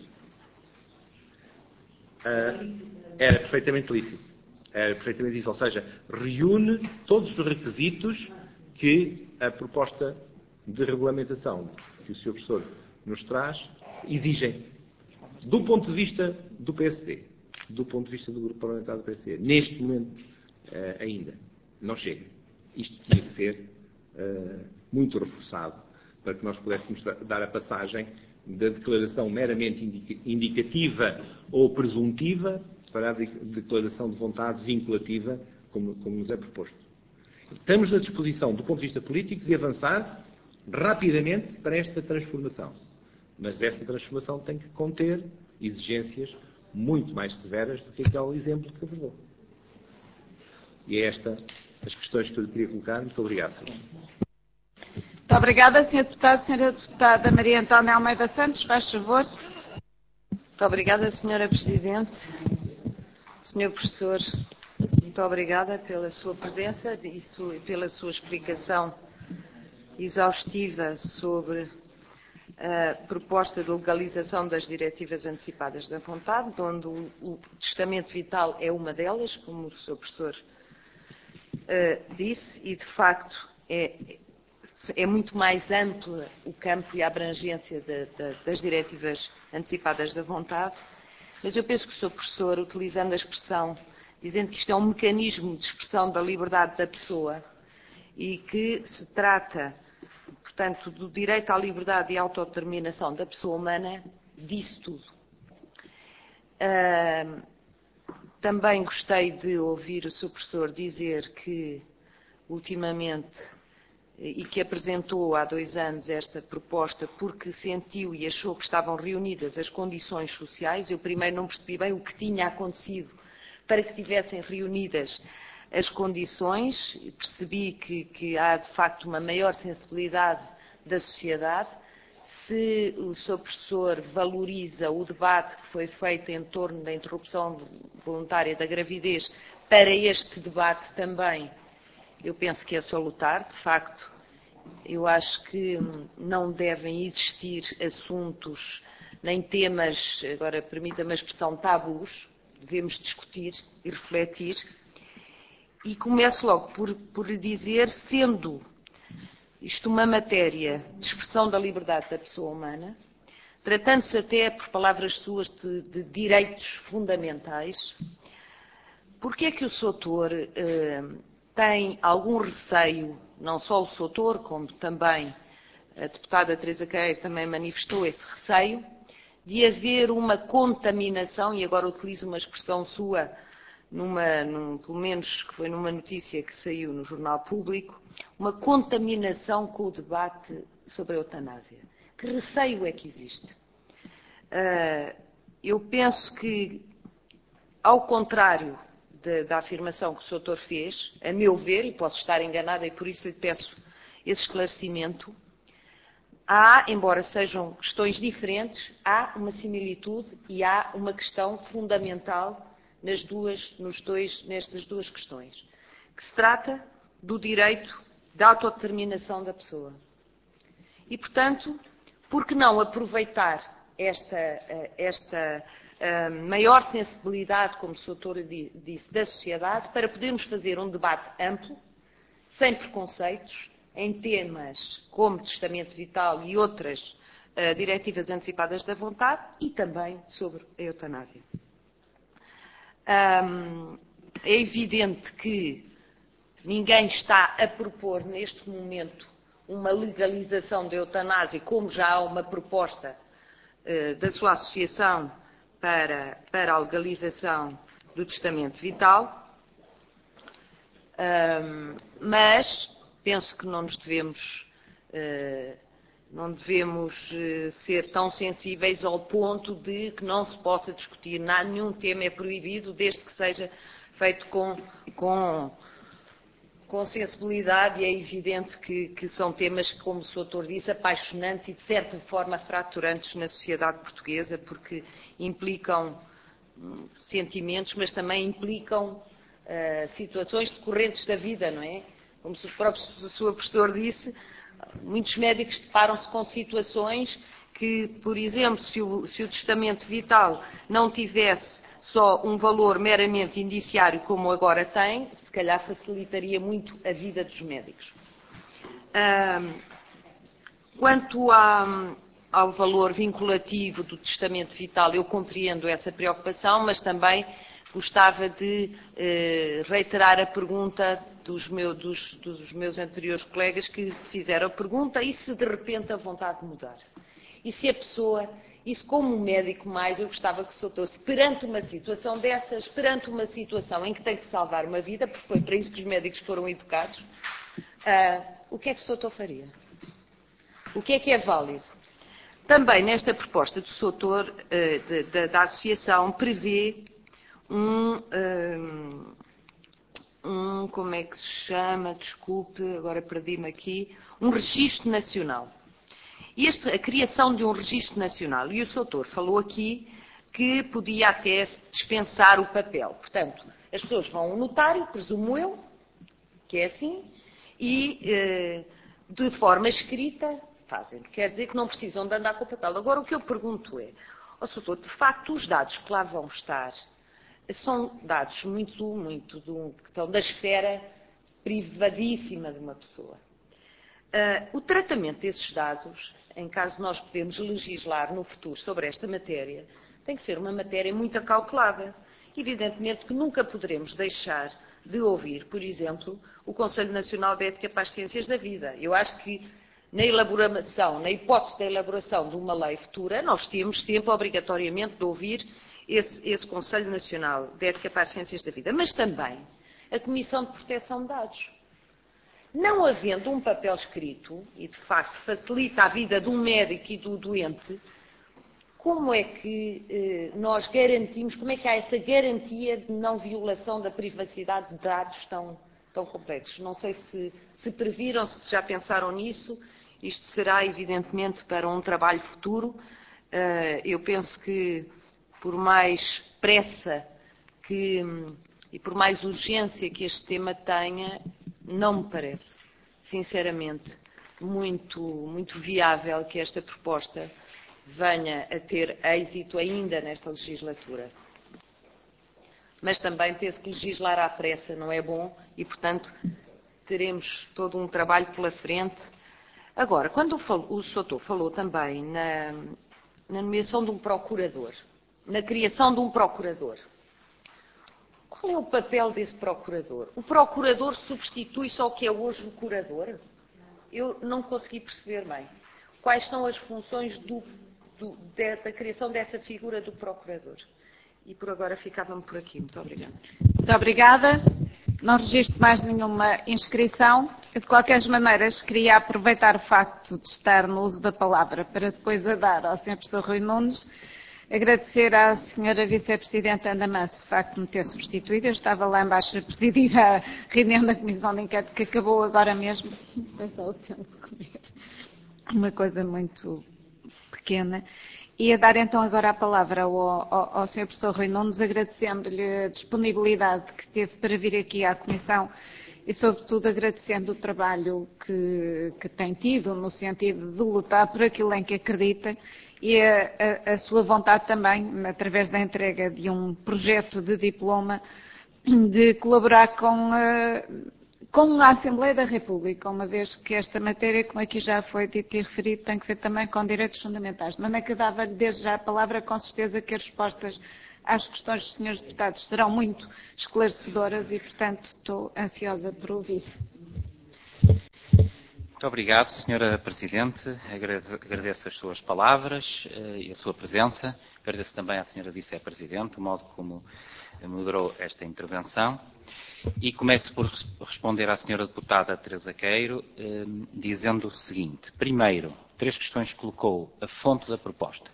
Uh, era perfeitamente lícito. Era perfeitamente lícito. Ou seja, reúne todos os requisitos que a proposta de regulamentação que o senhor Professor nos traz exigem. Do ponto de vista do P S D, do ponto de vista do Grupo Parlamentar do P S D, neste momento uh, ainda, não chega. Isto tinha que ser uh, muito reforçado para que nós pudéssemos dar a passagem da declaração meramente indicativa ou presuntiva para a declaração de vontade vinculativa, como, como nos é proposto. Estamos na disposição, do ponto de vista político, de avançar rapidamente para esta transformação. Mas esta transformação tem que conter exigências muito mais severas do que aquele exemplo que eu vos dou. E é esta as questões que eu lhe queria colocar. Muito obrigado, senhor. Muito obrigada, senhor Deputado. Senhora Deputada Maria Antónia Almeida Santos, faz favor. Muito obrigada, senhora Presidente. senhor Professor, muito obrigada pela sua presença e pela sua explicação exaustiva sobre a proposta de legalização das diretivas antecipadas da vontade, onde o, o testamento vital é uma delas, como o senhor Professor uh, disse, e de facto é, é muito mais amplo o campo e a abrangência de, de, das diretivas antecipadas da vontade, mas eu penso que o senhor Professor, utilizando a expressão, dizendo que isto é um mecanismo de expressão da liberdade da pessoa e que se trata, portanto, do direito à liberdade e à autodeterminação da pessoa humana, disse tudo. Uh, também gostei de ouvir o senhor Professor dizer que, ultimamente, e que apresentou há dois anos esta proposta porque sentiu e achou que estavam reunidas as condições sociais. Eu primeiro não percebi bem o que tinha acontecido para que tivessem reunidas as condições. Percebi que, que há, de facto, uma maior sensibilidade da sociedade. Se o senhor Professor valoriza o debate que foi feito em torno da interrupção voluntária da gravidez para este debate também, eu penso que é salutar. De facto, eu acho que não devem existir assuntos nem temas, agora permita-me a expressão, tabus. Devemos discutir e refletir. E começo logo por, por lhe dizer, sendo isto uma matéria de expressão da liberdade da pessoa humana, tratando-se até, por palavras suas, de, de direitos fundamentais, porque é que o senhor doutor eh, tem algum receio, não só o senhor doutor, como também a deputada Teresa Queiro também manifestou esse receio, de haver uma contaminação, e agora utilizo uma expressão sua, numa, num, pelo menos que foi numa notícia que saiu no Jornal Público, uma contaminação com o debate sobre a eutanásia. Que receio é que existe? Uh, eu penso que, ao contrário de, da afirmação que o senhor doutor fez, a meu ver, e posso estar enganada e por isso lhe peço esse esclarecimento, há, embora sejam questões diferentes, há uma similitude e há uma questão fundamental nas duas, nos dois, nestas duas questões, que se trata do direito da autodeterminação da pessoa. E, portanto, por que não aproveitar esta, esta uh, maior sensibilidade, como o senhor doutor disse, da sociedade, para podermos fazer um debate amplo, sem preconceitos, em temas como testamento vital e outras uh, diretivas antecipadas da vontade e também sobre a eutanásia. Um, é evidente que ninguém está a propor neste momento uma legalização da eutanásia, como já há uma proposta uh, da sua associação para, para a legalização do testamento vital, um, mas penso que não nos devemos, uh, não devemos uh, ser tão sensíveis ao ponto de que não se possa discutir nada, nenhum tema é proibido, desde que seja feito com, com, com sensibilidade, e é evidente que, que são temas, como o senhor doutor disse, apaixonantes e, de certa forma, fraturantes na sociedade portuguesa, porque implicam hum, sentimentos, mas também implicam uh, situações decorrentes da vida, não é? Como o próprio o senhor professor disse, muitos médicos deparam-se com situações que, por exemplo, se o, se o testamento vital não tivesse só um valor meramente indiciário como agora tem, se calhar facilitaria muito a vida dos médicos. Um, quanto a, ao valor vinculativo do testamento vital, eu compreendo essa preocupação, mas também gostava de eh, reiterar a pergunta dos, meu, dos, dos meus anteriores colegas que fizeram a pergunta: e se de repente a vontade de mudar? E se a pessoa, isso como médico mais, eu gostava que o senhor doutor, perante uma situação dessas, perante uma situação em que tem que salvar uma vida, porque foi para isso que os médicos foram educados, uh, o que é que o senhor doutor faria? O que é que é válido? Também nesta proposta do senhor doutor, uh, de, de, da associação, prevê um, um, um, como é que se chama, desculpe, agora perdi-me aqui, um registro nacional. Este, a criação de um registro nacional, e o senhor doutor falou aqui que podia até dispensar o papel. Portanto, as pessoas vão ao notário, presumo eu, que é assim, e eh, de forma escrita fazem. Quer dizer que não precisam de andar com o papel. Agora, o que eu pergunto é, ó senhor doutor, de facto, os dados que lá vão estar são dados muito, muito, do, que estão da esfera privadíssima de uma pessoa. Uh, o tratamento desses dados, em caso de nós podermos legislar no futuro sobre esta matéria, tem que ser uma matéria muito acautelada. Evidentemente que nunca poderemos deixar de ouvir, por exemplo, o Conselho Nacional de Ética para as Ciências da Vida. Eu acho que na elaboração, na hipótese da elaboração de uma lei futura, nós temos sempre obrigatoriamente de ouvir esse, esse Conselho Nacional de Ética para as Ciências da Vida, mas também a Comissão de Proteção de Dados. Não havendo um papel escrito, e de facto facilita a vida do médico e do doente, como é que eh, nós garantimos, como é que há essa garantia de não violação da privacidade de dados tão, tão complexos? Não sei se, se previram, se já pensaram nisso. Isto será evidentemente para um trabalho futuro. Uh, eu penso que por mais pressa que, e por mais urgência que este tema tenha, não me parece, sinceramente, muito, muito viável que esta proposta venha a ter êxito ainda nesta legislatura. Mas também penso que legislar à pressa não é bom e, portanto, teremos todo um trabalho pela frente. Agora, quando o senhor doutor falou também na, na nomeação de um procurador, na criação de um procurador, qual é o papel desse procurador? O procurador substitui-se ao que é hoje o curador? Eu não consegui perceber bem. Quais são as funções do, do, de, da criação dessa figura do procurador? E por agora ficava-me por aqui. Muito obrigada. Muito obrigada. Não registro mais nenhuma inscrição. Eu, de qualquer maneira, queria aproveitar o facto de estar no uso da palavra para depois a dar ao senhor professor Rui Nunes. Agradecer à senhora Vice-Presidente Ana Manso o facto de me ter substituído. Eu estava lá embaixo a presidir a reunião da Comissão de Inquérito, que acabou agora mesmo. Foi só o tempo de comer. Uma coisa muito pequena. E a dar então agora a palavra ao, ao, ao senhor professor Rui Nunes, agradecendo-lhe a disponibilidade que teve para vir aqui à Comissão e, sobretudo, agradecendo o trabalho que, que tem tido no sentido de lutar por aquilo em que acredita e a, a, a sua vontade também, através da entrega de um projeto de diploma, de colaborar com a, com a Assembleia da República, uma vez que esta matéria, como aqui já foi dito e referido, tem que ver também com direitos fundamentais. De maneira que dava desde já a palavra, com certeza que as respostas às questões dos senhores deputados serão muito esclarecedoras e, portanto, estou ansiosa por ouvir. Muito Muito obrigado, senhora Presidente. Agradeço as suas palavras uh, e a sua presença. Agradeço também à senhora Vice-Presidente o modo como moderou esta intervenção. E começo por responder à senhora deputada Teresa Queiro, eh, dizendo o seguinte. Primeiro, três questões que colocou. A fonte da proposta.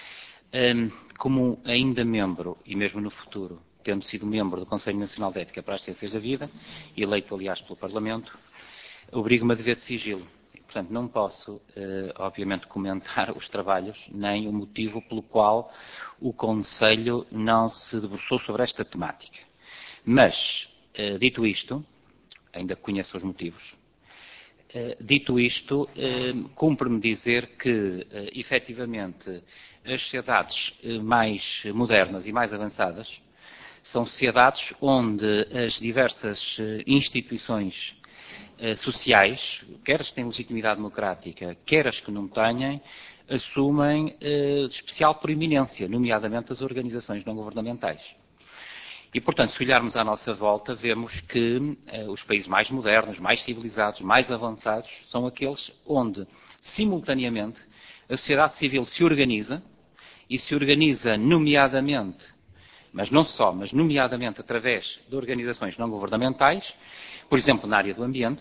Eh, como ainda membro, e mesmo no futuro, tendo sido membro do Conselho Nacional de Ética para as Ciências da Vida, eleito, aliás, pelo Parlamento, obrigo-me a dever de sigilo. E, portanto, não posso, eh, obviamente, comentar os trabalhos, nem o motivo pelo qual o Conselho não se debruçou sobre esta temática. Mas, eh, dito isto, ainda conheço os motivos, eh, dito isto, eh, cumpre-me dizer que, eh, efetivamente, as sociedades eh, mais modernas e mais avançadas são sociedades onde as diversas eh, instituições eh, sociais, quer as que têm legitimidade democrática, quer as que não tenham, assumem eh, especial proeminência, nomeadamente as organizações não governamentais. E, portanto, se olharmos à nossa volta, vemos que eh, os países mais modernos, mais civilizados, mais avançados, são aqueles onde, simultaneamente, a sociedade civil se organiza, e se organiza nomeadamente, mas não só, mas nomeadamente através de organizações não governamentais, por exemplo, na área do ambiente,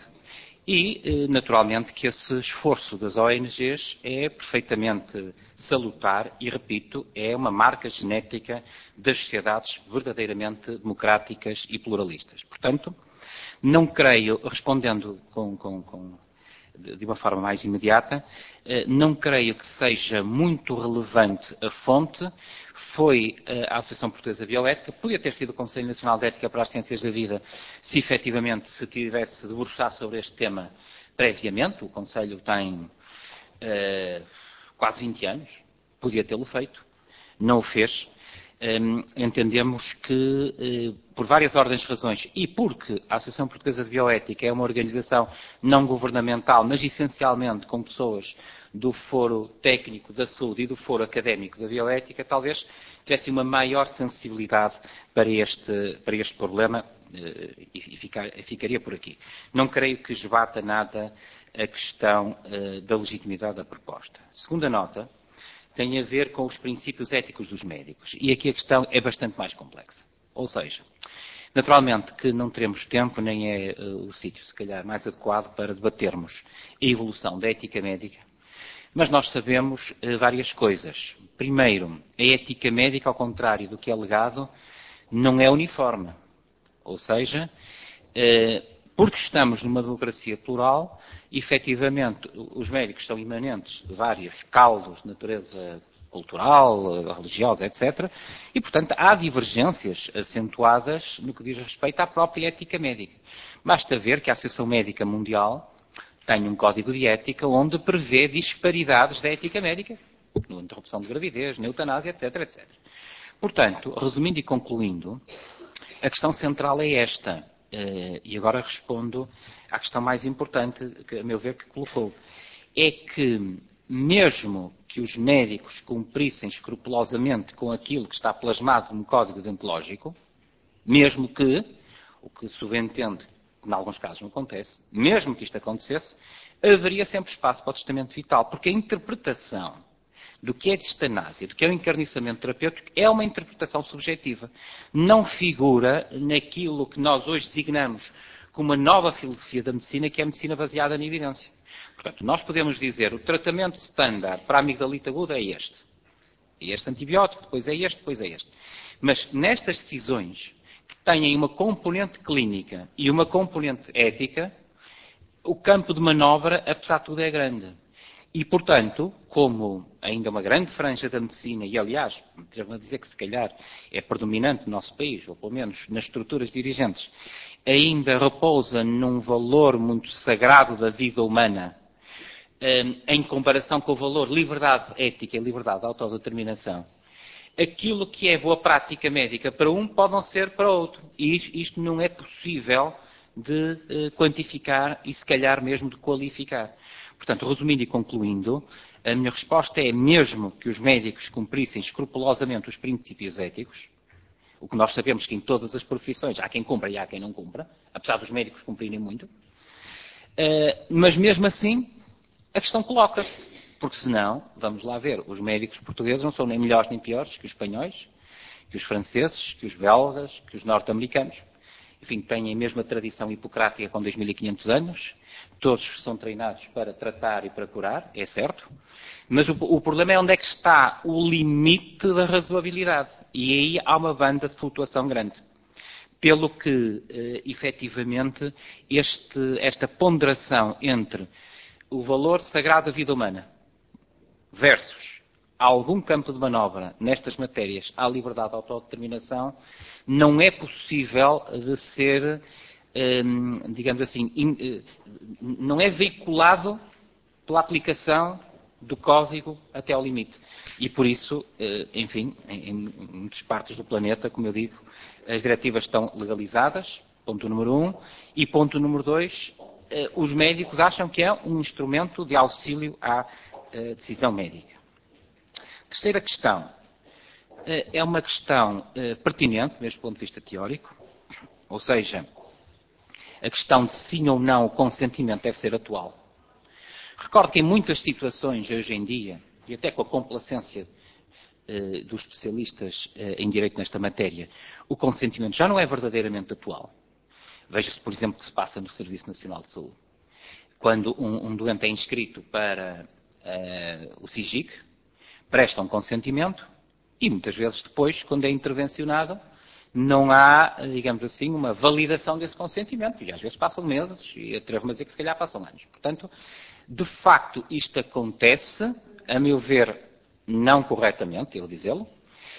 e, naturalmente, que esse esforço das O N Gs é perfeitamente salutar e, repito, é uma marca genética das sociedades verdadeiramente democráticas e pluralistas. Portanto, não creio, respondendo com, com, com, de uma forma mais imediata, não creio que seja muito relevante a fonte. Foi a Associação Portuguesa de Bioética, podia ter sido o Conselho Nacional de Ética para as Ciências da Vida, se efetivamente se tivesse debruçado sobre este tema previamente. O Conselho tem uh, quase vinte anos, podia tê-lo feito, não o fez. Um, entendemos que, uh, por várias ordens de razões, e porque a Associação Portuguesa de Bioética é uma organização não governamental, mas essencialmente com pessoas do foro técnico da saúde e do foro académico da bioética, talvez tivesse uma maior sensibilidade para este, para este problema uh, e ficar, ficaria por aqui. Não creio que esbata nada a questão uh, da legitimidade da proposta. Segunda nota tem a ver com os princípios éticos dos médicos. E aqui a questão é bastante mais complexa. Ou seja, naturalmente que não teremos tempo, nem é uh, o sítio, se calhar, mais adequado para debatermos a evolução da ética médica. Mas nós sabemos uh, várias coisas. Primeiro, a ética médica, ao contrário do que é alegado, não é uniforme. Ou seja, uh, porque estamos numa democracia plural, efetivamente os médicos são imanentes de vários caldos de natureza cultural, religiosa, etcétera. E, portanto, há divergências acentuadas no que diz respeito à própria ética médica. Basta ver que a Associação Médica Mundial tem um código de ética onde prevê disparidades da ética médica, na interrupção de gravidez, na eutanásia, etcétera, etcétera. Portanto, resumindo e concluindo, a questão central é esta. Uh, e agora respondo à questão mais importante, que, a meu ver, que colocou. É que, mesmo que os médicos cumprissem escrupulosamente com aquilo que está plasmado no Código Deontológico, mesmo que, o que subentende, que em alguns casos não acontece, mesmo que isto acontecesse, haveria sempre espaço para o testamento vital, porque a interpretação do que é distanásia, do que é o encarniçamento terapêutico, é uma interpretação subjetiva. Não figura naquilo que nós hoje designamos como uma nova filosofia da medicina, que é a medicina baseada na evidência. Portanto, nós podemos dizer o tratamento standard para a amigdalite aguda é este. É este antibiótico, depois é este, depois é este. Mas nestas decisões, que têm uma componente clínica e uma componente ética, o campo de manobra, apesar de tudo, é grande. E, portanto, como ainda uma grande franja da medicina, e aliás, me a dizer que se calhar é predominante no nosso país, ou pelo menos nas estruturas dirigentes, ainda repousa num valor muito sagrado da vida humana, em comparação com o valor liberdade ética e liberdade de autodeterminação, aquilo que é boa prática médica para um pode não ser para outro. E isto não é possível de quantificar e, se calhar, mesmo de qualificar. Portanto, resumindo e concluindo, a minha resposta é, mesmo que os médicos cumprissem escrupulosamente os princípios éticos, o que nós sabemos que em todas as profissões há quem cumpra e há quem não cumpra, apesar dos médicos cumprirem muito, Uh, mas mesmo assim, a questão coloca-se. Porque senão, vamos lá ver, os médicos portugueses não são nem melhores nem piores que os espanhóis, que os franceses, que os belgas, que os norte-americanos. Enfim, têm a mesma tradição hipocrática com dois mil e quinhentos anos. Todos são treinados para tratar e para curar, é certo. Mas o, o problema é onde é que está o limite da razoabilidade. E aí há uma banda de flutuação grande. Pelo que, eh, efetivamente, este, esta ponderação entre o valor sagrado da vida humana versus algum campo de manobra nestas matérias à liberdade de autodeterminação não é possível de ser, eh, digamos assim, in, eh, não é veiculado pela aplicação do código até ao limite. E por isso, eh, enfim, em, em muitas partes do planeta, como eu digo, as diretivas estão legalizadas, ponto número um, e ponto número dois, eh, os médicos acham que é um instrumento de auxílio à eh, decisão médica. Terceira questão, eh, é uma questão eh, pertinente, mesmo do ponto de vista teórico, ou seja, a questão de sim ou não o consentimento deve ser atual. Recordo que em muitas situações hoje em dia, e até com a complacência eh, dos especialistas eh, em direito nesta matéria, o consentimento já não é verdadeiramente atual. Veja-se, por exemplo, o que se passa no Serviço Nacional de Saúde. Quando um, um doente é inscrito para eh, o SIGIC, presta um consentimento e muitas vezes depois, quando é intervencionado, não há, digamos assim, uma validação desse consentimento. E às vezes passam meses e atrevo-me a dizer que se calhar passam anos. Portanto, de facto, isto acontece, a meu ver, não corretamente, eu dizê-lo,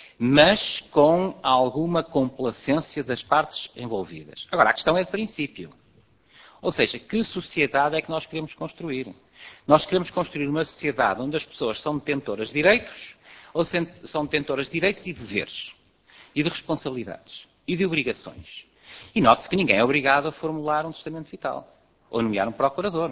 mas com alguma complacência das partes envolvidas. Agora, a questão é de princípio. Ou seja, que sociedade é que nós queremos construir? Nós queremos construir uma sociedade onde as pessoas são detentoras de direitos ou são detentoras de direitos e deveres, e de responsabilidades, e de obrigações. E note-se que ninguém é obrigado a formular um testamento vital, ou nomear um procurador.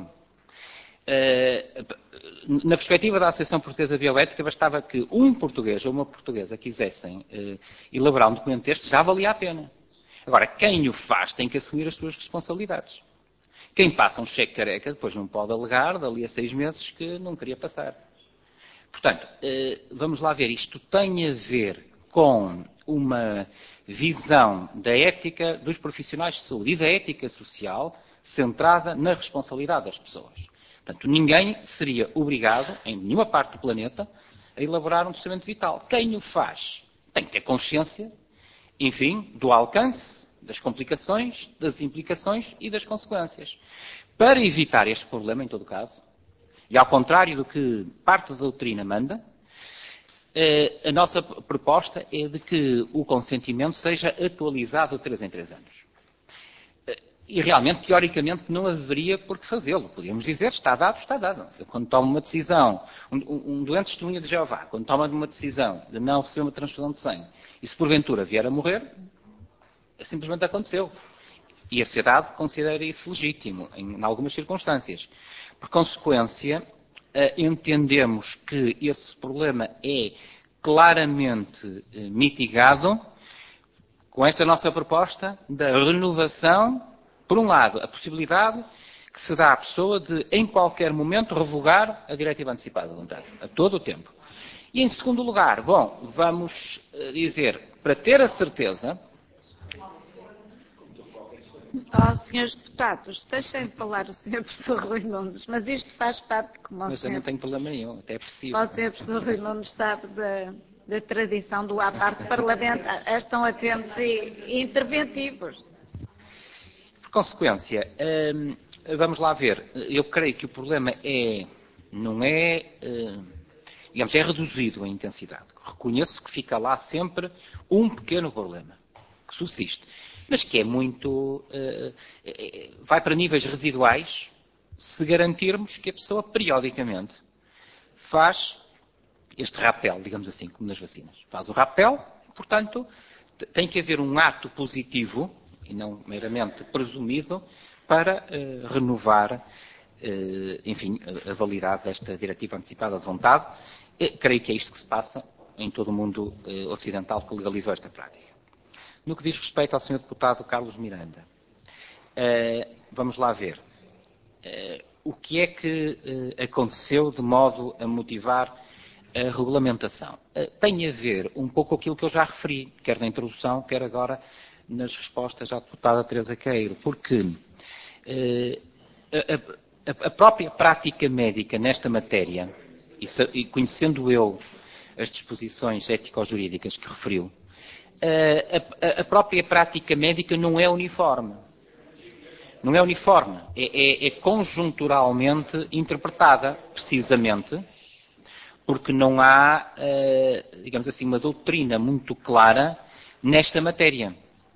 Uh, na perspectiva da Associação Portuguesa de Bioética, bastava que um português ou uma portuguesa quisessem uh, elaborar um documento deste, já valia a pena. Agora, quem o faz tem que assumir as suas responsabilidades. Quem passa um cheque careca depois não pode alegar dali a seis meses que não queria passar. Portanto, uh, vamos lá ver, isto tem a ver com uma visão da ética dos profissionais de saúde e da ética social centrada na responsabilidade das pessoas. Portanto, ninguém seria obrigado, em nenhuma parte do planeta, a elaborar um testamento vital. Quem o faz tem que ter consciência, enfim, do alcance, das complicações, das implicações e das consequências. Para evitar este problema, em todo caso, e ao contrário do que parte da doutrina manda, a nossa proposta é de que o consentimento seja atualizado de três em três anos. E realmente, teoricamente, não haveria por que fazê-lo. Podíamos dizer, está dado, está dado. Quando toma uma decisão, um, um doente testemunha de Jeová, quando toma uma decisão de não receber uma transfusão de sangue, e se porventura vier a morrer, simplesmente aconteceu. E a sociedade considera isso legítimo, em, em algumas circunstâncias. Por consequência, entendemos que esse problema é claramente mitigado com esta nossa proposta da renovação. Por um lado, a possibilidade que se dá à pessoa de, em qualquer momento, revogar a diretiva antecipada de vontade, a todo o tempo. E, em segundo lugar, bom, vamos dizer, para ter a certeza... Oh, senhores deputados, deixem de falar o senhor professor Rui Nunes, mas isto faz parte, como o Mas senhor... eu não tenho problema nenhum, até é possível. O senhor professor Rui Nunes sabe da, da tradição do à parte parlamentar. Estão atentos e, e interventivos. Por consequência, hum, vamos lá ver, eu creio que o problema é, não é, hum, digamos, é reduzido em intensidade. Reconheço que fica lá sempre um pequeno problema, que subsiste, mas que é muito, uh, vai para níveis residuais se garantirmos que a pessoa periodicamente faz este rapel, digamos assim, como nas vacinas. Faz o rapel, portanto, tem que haver um ato positivo, e não meramente presumido, para uh, renovar, uh, enfim, a, a validade desta diretiva antecipada de vontade. Uh, creio que é isto que se passa em todo o mundo uh, ocidental que legalizou esta prática. No que diz respeito ao senhor deputado Carlos Miranda, uh, vamos lá ver. uh, o que é que uh, aconteceu de modo a motivar a regulamentação? Uh, tem a ver um pouco com aquilo que eu já referi, quer na introdução, quer agora nas respostas à deputada Teresa Queiro, porque uh, a, a, a própria prática médica nesta matéria, e, e conhecendo eu as disposições ético-jurídicas que referiu, a, a, a própria prática médica não é uniforme. Não é uniforme, é, é, é conjunturalmente interpretada, precisamente, porque não há, uh, digamos assim, uma doutrina muito clara nesta matéria.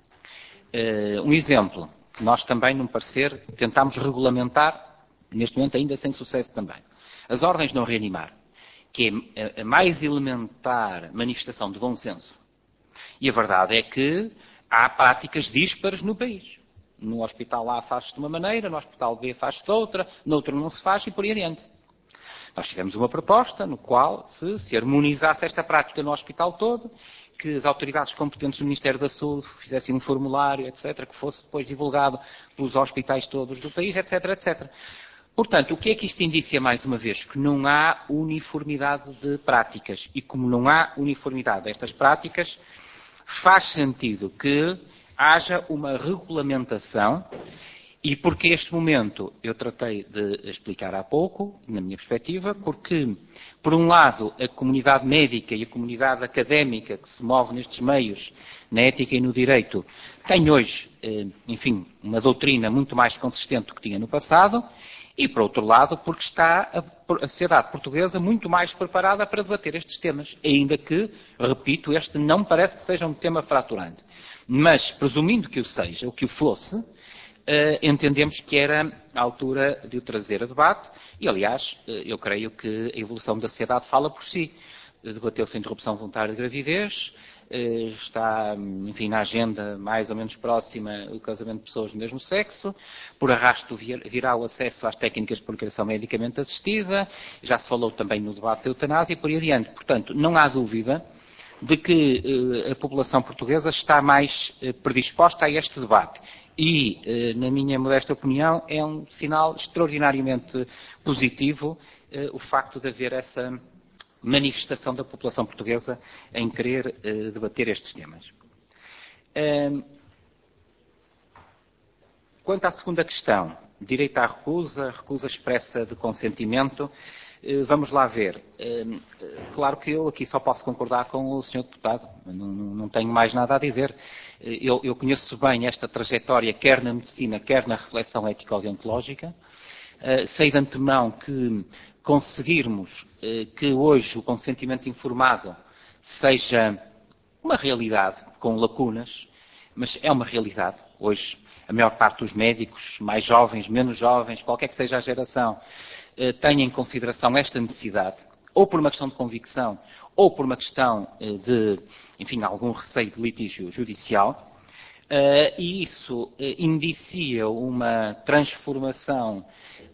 Uh, um exemplo, que nós também, num parecer, tentámos regulamentar, neste momento ainda sem sucesso também. As ordens de não reanimar, que é a mais elementar manifestação de bom senso. E a verdade é que há práticas díspares no país. No hospital A faz-se de uma maneira, no hospital B faz-se de outra, no outro não se faz e por aí adiante. Nós fizemos uma proposta no qual se, se harmonizasse esta prática no hospital todo, que as autoridades competentes do Ministério da Saúde fizessem um formulário, etcétera, que fosse depois divulgado pelos hospitais todos do país, etcétera, etcétera. Portanto, o que é que isto indicia, mais uma vez? Que não há uniformidade de práticas. E como não há uniformidade destas práticas, faz sentido que haja uma regulamentação, e porque este momento eu tratei de explicar há pouco, na minha perspectiva, porque, por um lado, a comunidade médica e a comunidade académica que se move nestes meios, na ética e no direito, tem hoje, enfim, uma doutrina muito mais consistente do que tinha no passado, e, por outro lado, porque está a sociedade portuguesa muito mais preparada para debater estes temas, ainda que, repito, este não parece que seja um tema fraturante. Mas, presumindo que o seja, ou que o fosse, uh, entendemos que era a altura de o trazer a debate, e, aliás, uh, eu creio que a evolução da sociedade fala por si. Debateu-se a interrupção voluntária de gravidez, uh, está, enfim, na agenda mais ou menos próxima o casamento de pessoas do mesmo sexo, por arrasto virá o acesso às técnicas de procriação medicamente assistida, já se falou também no debate da eutanásia e por aí adiante. Portanto, não há dúvida de que uh, a população portuguesa está mais uh, predisposta a este debate. E, uh, na minha modesta opinião, é um sinal extraordinariamente positivo uh, o facto de haver essa manifestação da população portuguesa em querer uh, debater estes temas. Uh, quanto à segunda questão, direito à recusa, recusa expressa de consentimento, vamos lá ver. Claro que eu aqui só posso concordar com o senhor Deputado, não, não tenho mais nada a dizer. Eu, eu conheço bem esta trajetória, quer na medicina, quer na reflexão ético-deontológica. Sei de antemão que conseguirmos que hoje o consentimento informado seja uma realidade, com lacunas, mas é uma realidade. Hoje, a maior parte dos médicos, mais jovens, menos jovens, qualquer que seja a geração, tenha em consideração esta necessidade, ou por uma questão de convicção, ou por uma questão de, enfim, algum receio de litígio judicial, e isso indicia uma transformação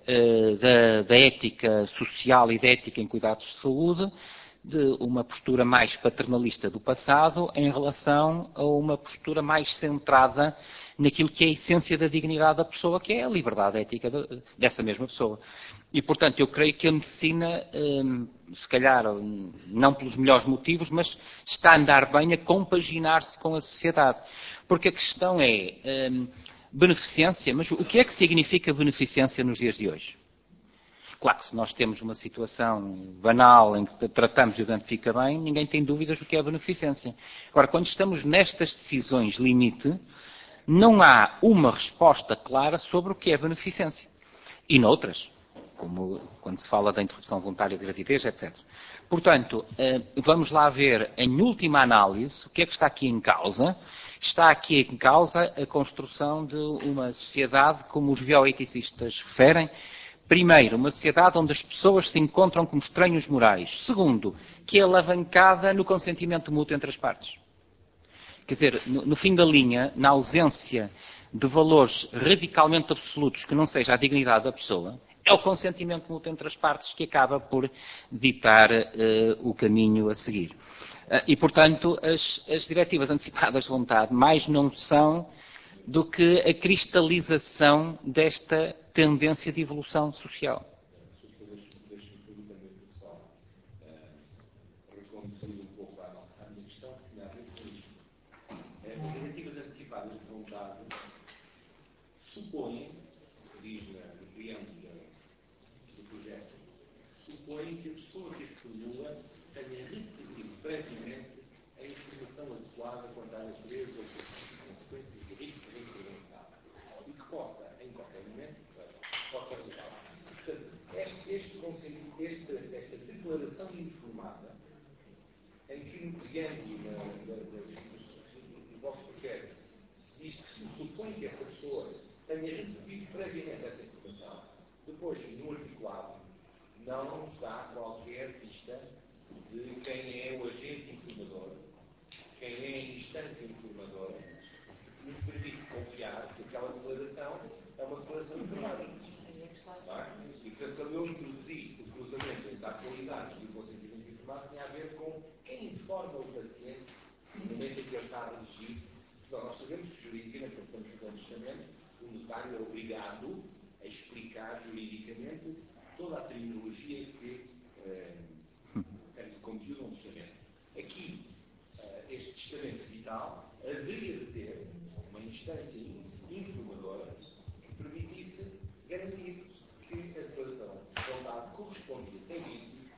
da, da ética social e da ética em cuidados de saúde, de uma postura mais paternalista do passado em relação a uma postura mais centrada naquilo que é a essência da dignidade da pessoa, que é a liberdade ética de, dessa mesma pessoa. E, portanto, eu creio que a medicina, hum, se calhar, não pelos melhores motivos, mas está a andar bem a compaginar-se com a sociedade. Porque a questão é, hum, beneficência, mas o que é que significa beneficência nos dias de hoje? Claro que se nós temos uma situação banal em que tratamos e o doente fica bem, ninguém tem dúvidas do que é a beneficência. Agora, quando estamos nestas decisões limite, não há uma resposta clara sobre o que é beneficência. E noutras, como quando se fala da interrupção voluntária de gravidez, etcétera. Portanto, vamos lá ver, em última análise, o que é que está aqui em causa. Está aqui em causa a construção de uma sociedade, como os bioeticistas referem. Primeiro, uma sociedade onde as pessoas se encontram como estranhos morais. Segundo, que é alavancada no consentimento mútuo entre as partes. Quer dizer, no, no fim da linha, na ausência de valores radicalmente absolutos que não seja a dignidade da pessoa, é o consentimento mútuo entre as partes que acaba por ditar uh, o caminho a seguir. Uh, e, portanto, as, as diretivas antecipadas de vontade mais não são do que a cristalização desta tendência de evolução social. As diretivas antecipadas de vontade supõem, diz no preâmbulo do projeto, supõem que a pessoa que as formula tenha recebido previamente a informação adequada quanto à natureza ou consequências de risco da intervenção e que possa, em qualquer momento, possa resultar. Portanto, este, este conselho, este, esta declaração informada, em que no preâmbulo do vosso projeto se diz que se supõe que essa pessoa tenha recebido previamente essa informação, depois, no articulado, não está qualquer pista de quem é o agente informador, quem é a instância informadora, que nos permite confiar que aquela declaração é uma declaração informada. Não é? E, portanto, quando eu introduzi o cruzamento entre a atualidade e o consentimento informado, tinha a ver com quem informa o paciente no momento em que ele está a regir. Não, nós sabemos que juridicamente, quando estamos fazendo testamento, o notário é obrigado a explicar juridicamente toda a terminologia que eh, serve de conteúdo a um testamento. Aqui, eh, este testamento vital haveria de ter uma instância informadora que permitisse garantir que a declaração de vontade correspondia sem vícios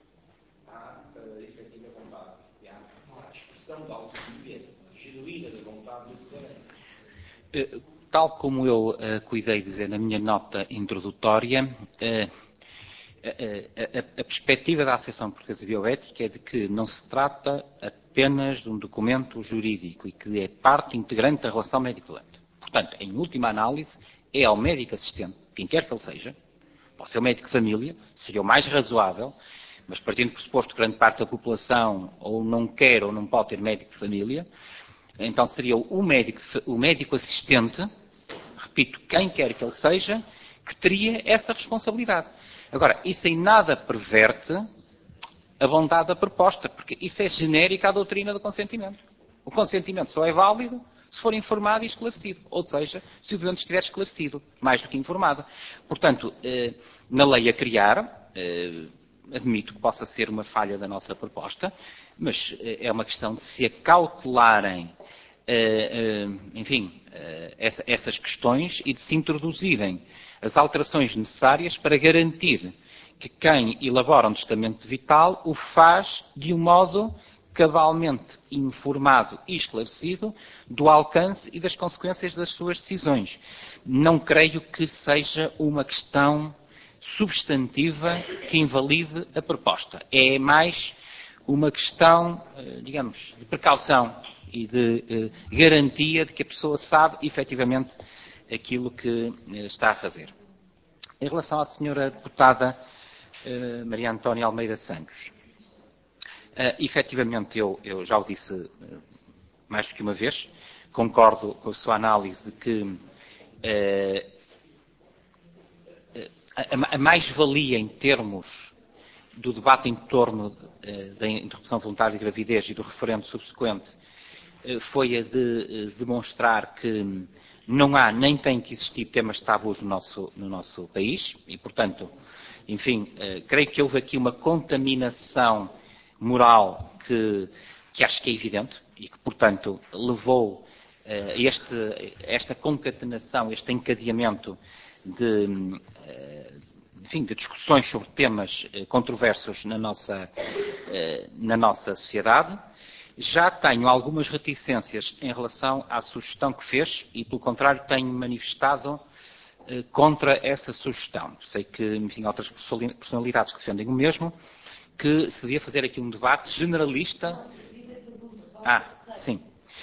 à uh, efetiva vontade e à, à expressão da autonomia genuína da vontade do declarante. Tal como eu uh, cuidei de dizer na minha nota introdutória, uh, a, a, a, a perspectiva da Associação Portuguesa de Bioética é de que não se trata apenas de um documento jurídico e que é parte integrante da relação médico-doente. Portanto, em última análise, é ao médico assistente, quem quer que ele seja, pode ser o médico de família, seria o mais razoável, mas partindo do pressuposto que grande parte da população ou não quer ou não pode ter médico de família, então seria o médico, o médico assistente, repito, quem quer que ele seja, que teria essa responsabilidade. Agora, isso em nada perverte a bondade da proposta, porque isso é genérica à doutrina do consentimento. O consentimento só é válido se for informado e esclarecido, ou seja, se o doente estiver esclarecido, mais do que informado. Portanto, eh, na lei a criar, eh, admito que possa ser uma falha da nossa proposta, mas eh, é uma questão de se acautelarem, eh, eh, enfim, eh, essa, essas questões e de se introduzirem as alterações necessárias para garantir que quem elabora um testamento vital o faz de um modo cabalmente informado e esclarecido do alcance e das consequências das suas decisões. Não creio que seja uma questão substantiva que invalide a proposta. É mais uma questão, digamos, de precaução e de garantia de que a pessoa sabe efetivamente aquilo que está a fazer. Em relação à senhora deputada Maria Antónia Almeida Santos, Uh, efetivamente, eu, eu já o disse uh, mais do que uma vez, concordo com a sua análise de que uh, a, a mais-valia em termos do debate em torno uh, da interrupção voluntária de gravidez e do referendo subsequente uh, foi a de uh, demonstrar que não há nem tem que existir temas tabus no nosso, no nosso país e, portanto, enfim, uh, creio que houve aqui uma contaminação moral que, que acho que é evidente e que, portanto, levou a uh, este, esta concatenação, este encadeamento de, uh, enfim, de discussões sobre temas uh, controversos na nossa, uh, na nossa sociedade. Já tenho algumas reticências em relação à sugestão que fez e, pelo contrário, tenho manifestado uh, contra essa sugestão. Sei que, enfim, outras personalidades que defendem o mesmo, que se devia fazer aqui um debate generalista. Ah, sim.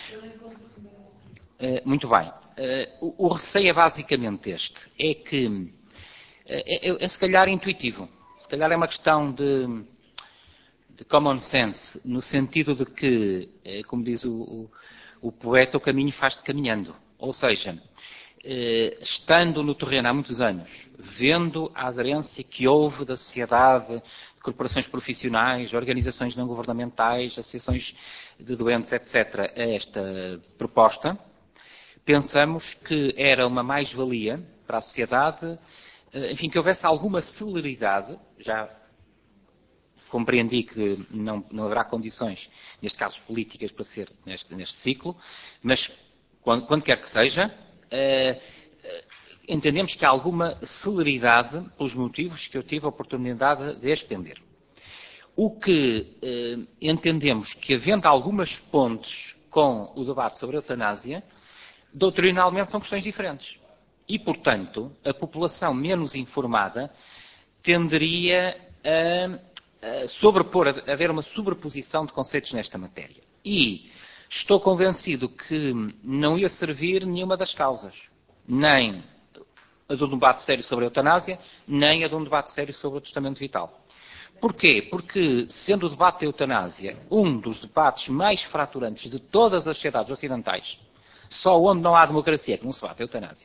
Uh, muito bem. Uh, o, o receio é basicamente este. É que uh, é, é, se calhar intuitivo. Se calhar é uma questão de, de common sense, no sentido de que, uh, como diz o, o, o poeta, o caminho faz-se caminhando. Ou seja, uh, estando no terreno há muitos anos, vendo a aderência que houve da sociedade, corporações profissionais, organizações não governamentais, associações de doentes, etcétera, a esta proposta, pensamos que era uma mais-valia para a sociedade, enfim, que houvesse alguma celeridade, já compreendi que não, não haverá condições, neste caso políticas, para ser neste, neste ciclo, mas quando, quando quer que seja, eh, entendemos que há alguma celeridade pelos motivos que eu tive a oportunidade de expender. O que eh, entendemos que, havendo algumas pontes com o debate sobre a eutanásia, doutrinalmente são questões diferentes. E, portanto, a população menos informada tenderia a, a sobrepor, a haver uma sobreposição de conceitos nesta matéria. E estou convencido que não ia servir nenhuma das causas. Nem a de um debate sério sobre a eutanásia, nem a de um debate sério sobre o testamento vital. Porquê? Porque, sendo o debate da eutanásia um dos debates mais fraturantes de todas as sociedades ocidentais, só onde não há democracia é que não se debate a eutanásia.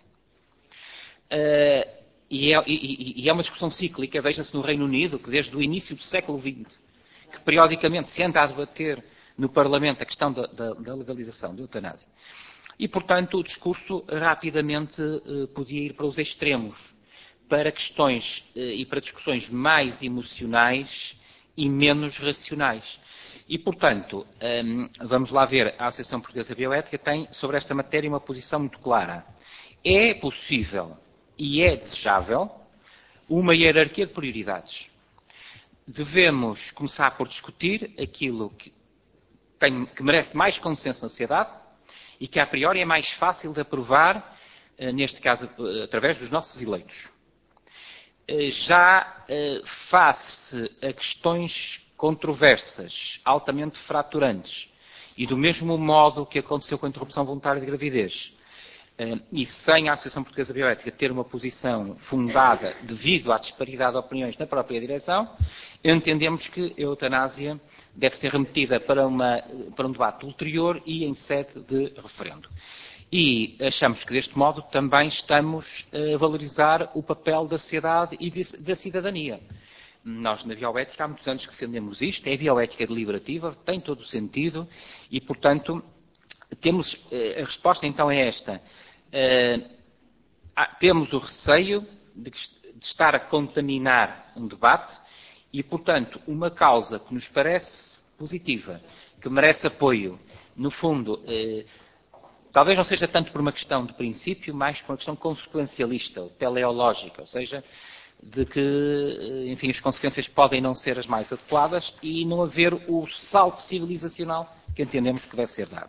Uh, e, é, e, e é uma discussão cíclica, veja-se no Reino Unido, que desde o início do século vinte, que periodicamente se anda a debater no Parlamento a questão da, da, da legalização da eutanásia. E, portanto, o discurso rapidamente uh, podia ir para os extremos, para questões uh, e para discussões mais emocionais e menos racionais. E, portanto, um, vamos lá ver, a Associação Portuguesa de Bioética tem sobre esta matéria uma posição muito clara. É possível e é desejável uma hierarquia de prioridades. Devemos começar por discutir aquilo que, tem, que merece mais consenso na sociedade e que, a priori, é mais fácil de aprovar, uh, neste caso, uh, através dos nossos eleitos. Uh, já uh, face a questões controversas, altamente fraturantes, e do mesmo modo que aconteceu com a interrupção voluntária de gravidez, e sem a Associação Portuguesa de Bioética ter uma posição fundada devido à disparidade de opiniões na própria direção, entendemos que a eutanásia deve ser remetida para, uma, para um debate ulterior e em sede de referendo. E achamos que, deste modo, também estamos a valorizar o papel da sociedade e de, da cidadania. Nós, na bioética, há muitos anos que defendemos isto, é bioética deliberativa, tem todo o sentido e, portanto, temos, a resposta então é esta. Uh, temos o receio de, de estar a contaminar um debate e, portanto, uma causa que nos parece positiva, que merece apoio, no fundo, uh, talvez não seja tanto por uma questão de princípio, mas por uma questão consequencialista, ou teleológica, ou seja, de que, enfim, as consequências podem não ser as mais adequadas e não haver o salto civilizacional que entendemos que deve ser dado.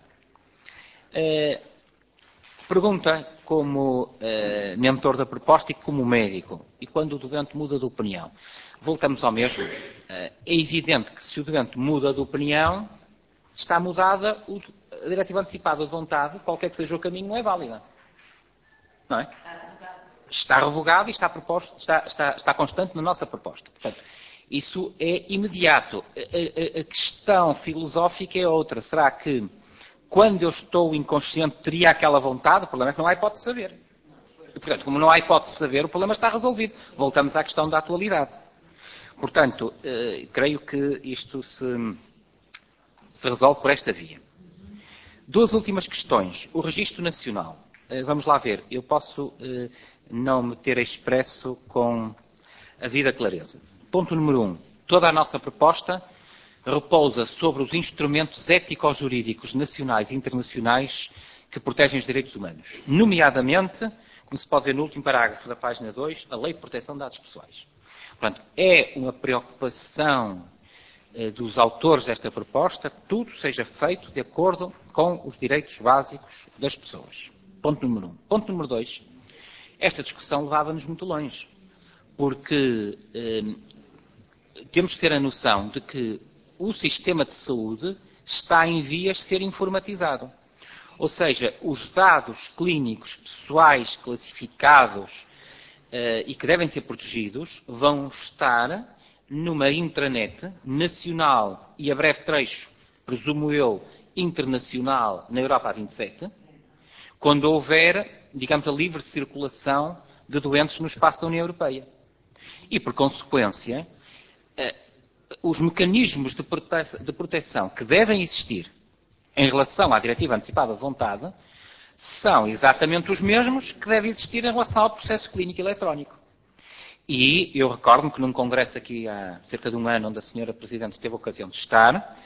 Uh, pergunta como uh, mentor da proposta e como médico, e quando o doente muda de opinião. Voltamos ao mesmo. Uh, é evidente que se o doente muda de opinião, está mudada o, a diretiva antecipada de vontade, qualquer que seja o caminho, não é válida. Não é? Está revogado e está, proposto, está, está, está constante na nossa proposta. Portanto, isso é imediato. A, a, a questão filosófica é outra. Será que, quando eu estou inconsciente, teria aquela vontade? O problema é que não há hipótese de saber. E, portanto, como não há hipótese de saber, o problema está resolvido. Voltamos à questão da atualidade. Portanto, eh, creio que isto se, se resolve por esta via. Duas últimas questões. O registro nacional. Eh, vamos lá ver. Eu posso eh, não me ter expresso com a devida clareza. Ponto número um. Toda a nossa proposta repousa sobre os instrumentos ético-jurídicos nacionais e internacionais que protegem os direitos humanos. Nomeadamente, como se pode ver no último parágrafo da página dois, a Lei de Proteção de Dados Pessoais. Portanto, é uma preocupação eh, dos autores desta proposta que tudo seja feito de acordo com os direitos básicos das pessoas. Ponto número um. Ponto número dois. Esta discussão levava-nos muito longe, porque eh, temos que ter a noção de que o sistema de saúde está em vias de ser informatizado. Ou seja, os dados clínicos pessoais classificados uh, e que devem ser protegidos vão estar numa intranet nacional e a breve trecho, presumo eu, internacional na Europa a vinte e sete, quando houver, digamos, a livre circulação de doentes no espaço da União Europeia. E, por consequência, uh, os mecanismos de proteção, de proteção que devem existir em relação à diretiva antecipada de vontade são exatamente os mesmos que devem existir em relação ao processo clínico eletrónico. E eu recordo-me que num congresso aqui há cerca de um ano, onde a senhora Presidente teve a ocasião de estar,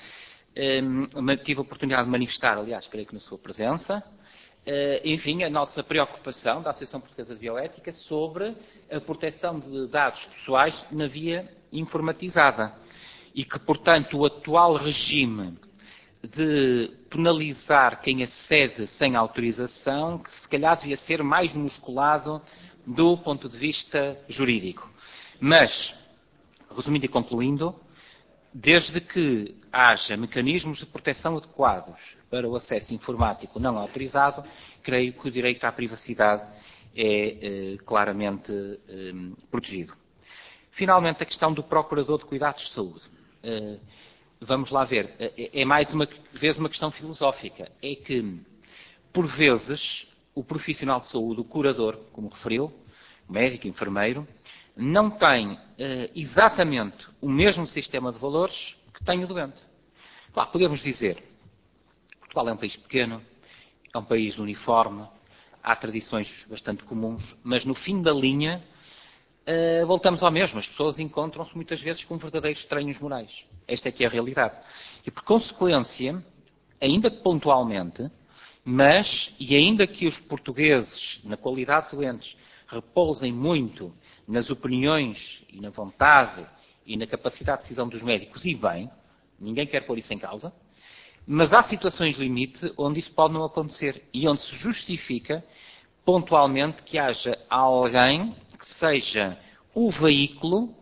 um, tive a oportunidade de manifestar, aliás, creio que na sua presença, uh, enfim, a nossa preocupação da Associação Portuguesa de Bioética sobre a proteção de dados pessoais na via informatizada. E que, portanto, o atual regime de penalizar quem acede sem autorização, que se calhar devia ser mais musculado do ponto de vista jurídico. Mas, resumindo e concluindo, desde que haja mecanismos de proteção adequados para o acesso informático não autorizado, creio que o direito à privacidade é eh, claramente eh, protegido. Finalmente, a questão do Procurador de Cuidados de Saúde. Eh, vamos lá ver, é, é mais uma vez uma questão filosófica. É que, por vezes, o profissional de saúde, o curador, como referiu, o médico, o enfermeiro, não tem eh, exatamente o mesmo sistema de valores que tem o doente. Claro, podemos dizer, Portugal é um país pequeno, é um país uniforme, há tradições bastante comuns, mas no fim da linha uh, voltamos ao mesmo. As pessoas encontram-se muitas vezes com verdadeiros estranhos morais. Esta é que é a realidade. E por consequência, ainda que pontualmente, mas, e ainda que os portugueses, na qualidade de doentes, repousem muito nas opiniões e na vontade e na capacidade de decisão dos médicos, e bem, ninguém quer pôr isso em causa, mas há situações limite onde isso pode não acontecer e onde se justifica pontualmente que haja alguém que seja o veículo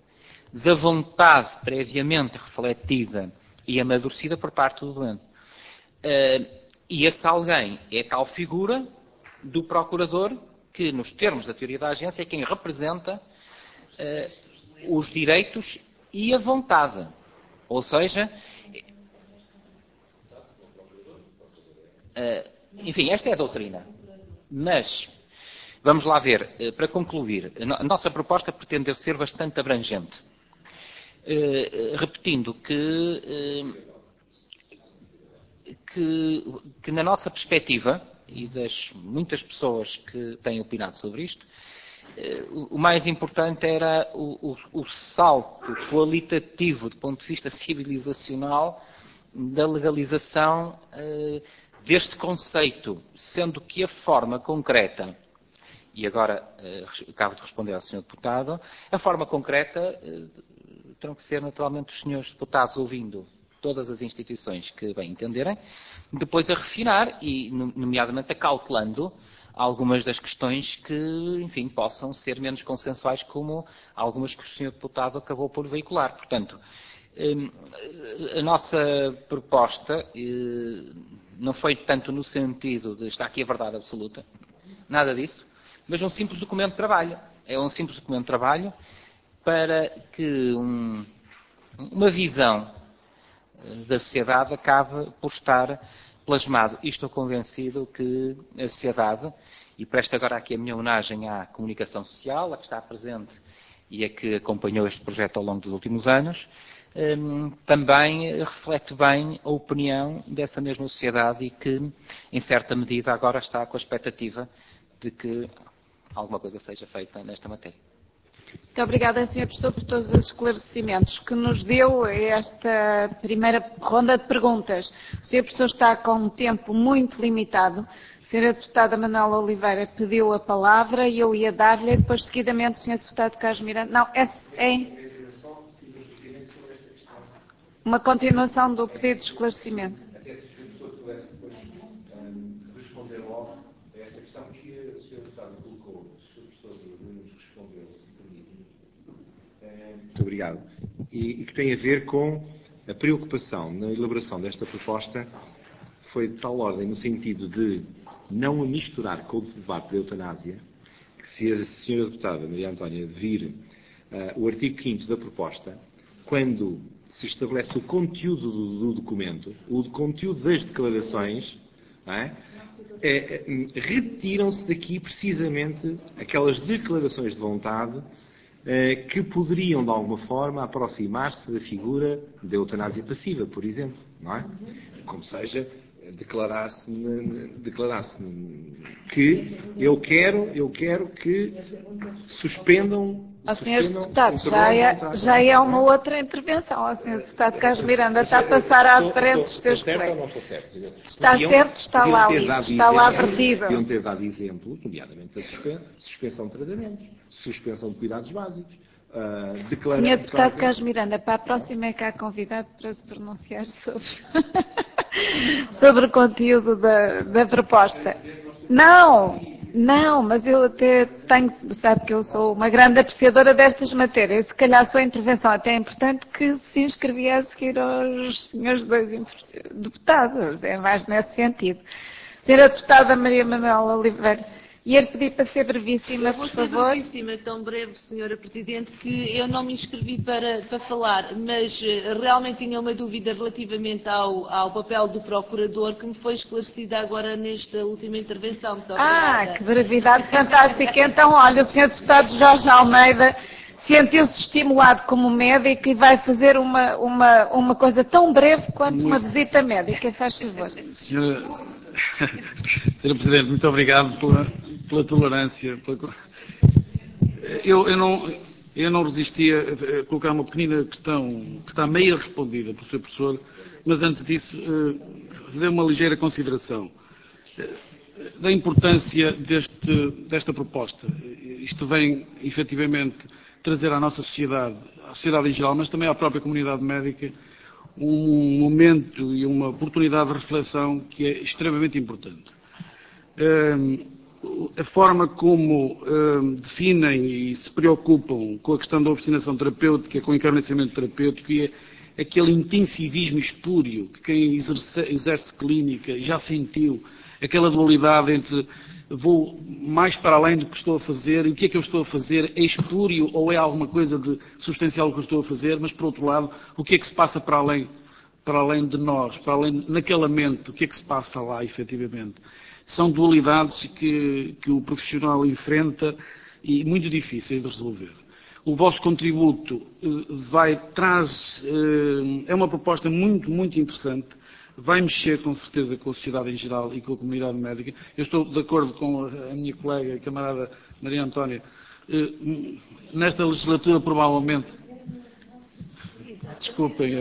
da vontade previamente refletida e amadurecida por parte do doente. Uh, e esse alguém é a tal figura do procurador que, nos termos da teoria da agência, é quem representa uh, os direitos e a vontade. Ou seja, uh, enfim, esta é a doutrina. Mas, vamos lá ver, uh, para concluir, a nossa proposta pretende ser bastante abrangente. Uh, repetindo que, uh, que, que na nossa perspectiva, e das muitas pessoas que têm opinado sobre isto, uh, o mais importante era o, o, o salto qualitativo do ponto de vista civilizacional da legalização uh, deste conceito, sendo que a forma concreta, e agora uh, acabo de responder ao senhor Deputado, a forma concreta uh, terão que ser naturalmente os senhores Deputados ouvindo todas as instituições que bem entenderem, depois a refinar e, nomeadamente, acautelando algumas das questões que, enfim, possam ser menos consensuais, como algumas que o senhor Deputado acabou por veicular. Portanto, a nossa proposta não foi tanto no sentido de estar aqui a verdade absoluta, nada disso, mas um simples documento de trabalho. É um simples documento de trabalho para que um, uma visão da sociedade acabe por estar plasmado. E estou convencido que a sociedade, e presto agora aqui a minha homenagem à comunicação social, a que está presente e a que acompanhou este projeto ao longo dos últimos anos, também reflete bem a opinião dessa mesma sociedade e que, em certa medida, agora está com a expectativa de que alguma coisa seja feita nesta matéria. Muito obrigada, senhor Professor, por todos os esclarecimentos que nos deu esta primeira ronda de perguntas. O senhor Professor está com um tempo muito limitado. A senhora Deputada Manuela Oliveira pediu a palavra e eu ia dar-lhe, depois seguidamente o senhor Deputado Carlos Miranda. Não, é, é uma continuação do pedido de esclarecimento. Até se o senhor Professor pudesse depois responder logo a esta questão que a senhora Deputada colocou, se o senhor Professor nos respondeu, se permite. Muito obrigado. E, e que tem a ver com a preocupação na elaboração desta proposta, foi de tal ordem no sentido de não a misturar com o debate da eutanásia, que se a senhora Deputada Maria Antónia vir uh, o artigo quinto da proposta, quando se estabelece o conteúdo do, do documento, o conteúdo das declarações, não é? É, é, retiram-se daqui precisamente aquelas declarações de vontade é, que poderiam, de alguma forma, aproximar-se da figura da eutanásia passiva, por exemplo, não é? Como seja declarar-se declarar-se que eu quero, eu quero que suspendam. Ó, senhor Deputado, já é, já é uma outra intervenção. O senhor Deputado Carlos Miranda está a passar à frente dos seus colegas. Está certo, está lá, está lá vertido. Podiam ter dado exemplo, nomeadamente a suspensão de tratamentos, suspensão de cuidados básicos. Uh, declara, senhor Deputado declara... Carlos Miranda, para a próxima é cá convidado para se pronunciar sobre, sobre o conteúdo da, da proposta. Não, não, mas eu até tenho, sabe que eu sou uma grande apreciadora destas matérias, se calhar a sua intervenção até é importante que se inscrevia a seguir aos senhores dois deputados, é mais nesse sentido. Senhora Deputada Maria Manuela Oliveira, e ele pedir para ser brevíssima, por favor. Vou ser brevíssima, tão breve, senhora Presidente, que eu não me inscrevi para, para falar, mas uh, realmente tinha uma dúvida relativamente ao, ao papel do Procurador, que me foi esclarecida agora nesta última intervenção. Muito obrigada. Ah, que brevidade fantástica. Então, olha, o senhor Deputado Jorge Almeida sentiu-se estimulado como médico e vai fazer uma, uma, uma coisa tão breve quanto uma visita médica. Faz favor. Senhora, senhora Presidente, muito obrigado pela, pela tolerância. Pela... Eu, eu, não, eu não resisti a colocar uma pequenina questão que está meio respondida pelo senhor Professor, mas antes disso, fazer uma ligeira consideração da importância deste, desta proposta. Isto vem, efetivamente, trazer à nossa sociedade, à sociedade em geral, mas também à própria comunidade médica, um momento e uma oportunidade de reflexão que é extremamente importante. Um, a forma como um, definem e se preocupam com a questão da obstinação terapêutica, com o encarnecimento terapêutico e é aquele intensivismo espúrio que quem exerce, exerce clínica já sentiu, aquela dualidade entre vou mais para além do que estou a fazer, e o que é que eu estou a fazer? É espúrio ou é alguma coisa de substancial o que eu estou a fazer? Mas, por outro lado, o que é que se passa para além, para além de nós, para além, naquela mente, o que é que se passa lá, efetivamente? São dualidades que, que o profissional enfrenta e muito difíceis de resolver. O vosso contributo vai, traz, é uma proposta muito, muito interessante. Vai mexer, com certeza, com a sociedade em geral e com a comunidade médica. Eu estou de acordo com a minha colega e camarada Maria Antónia. Nesta legislatura, provavelmente... Desculpem.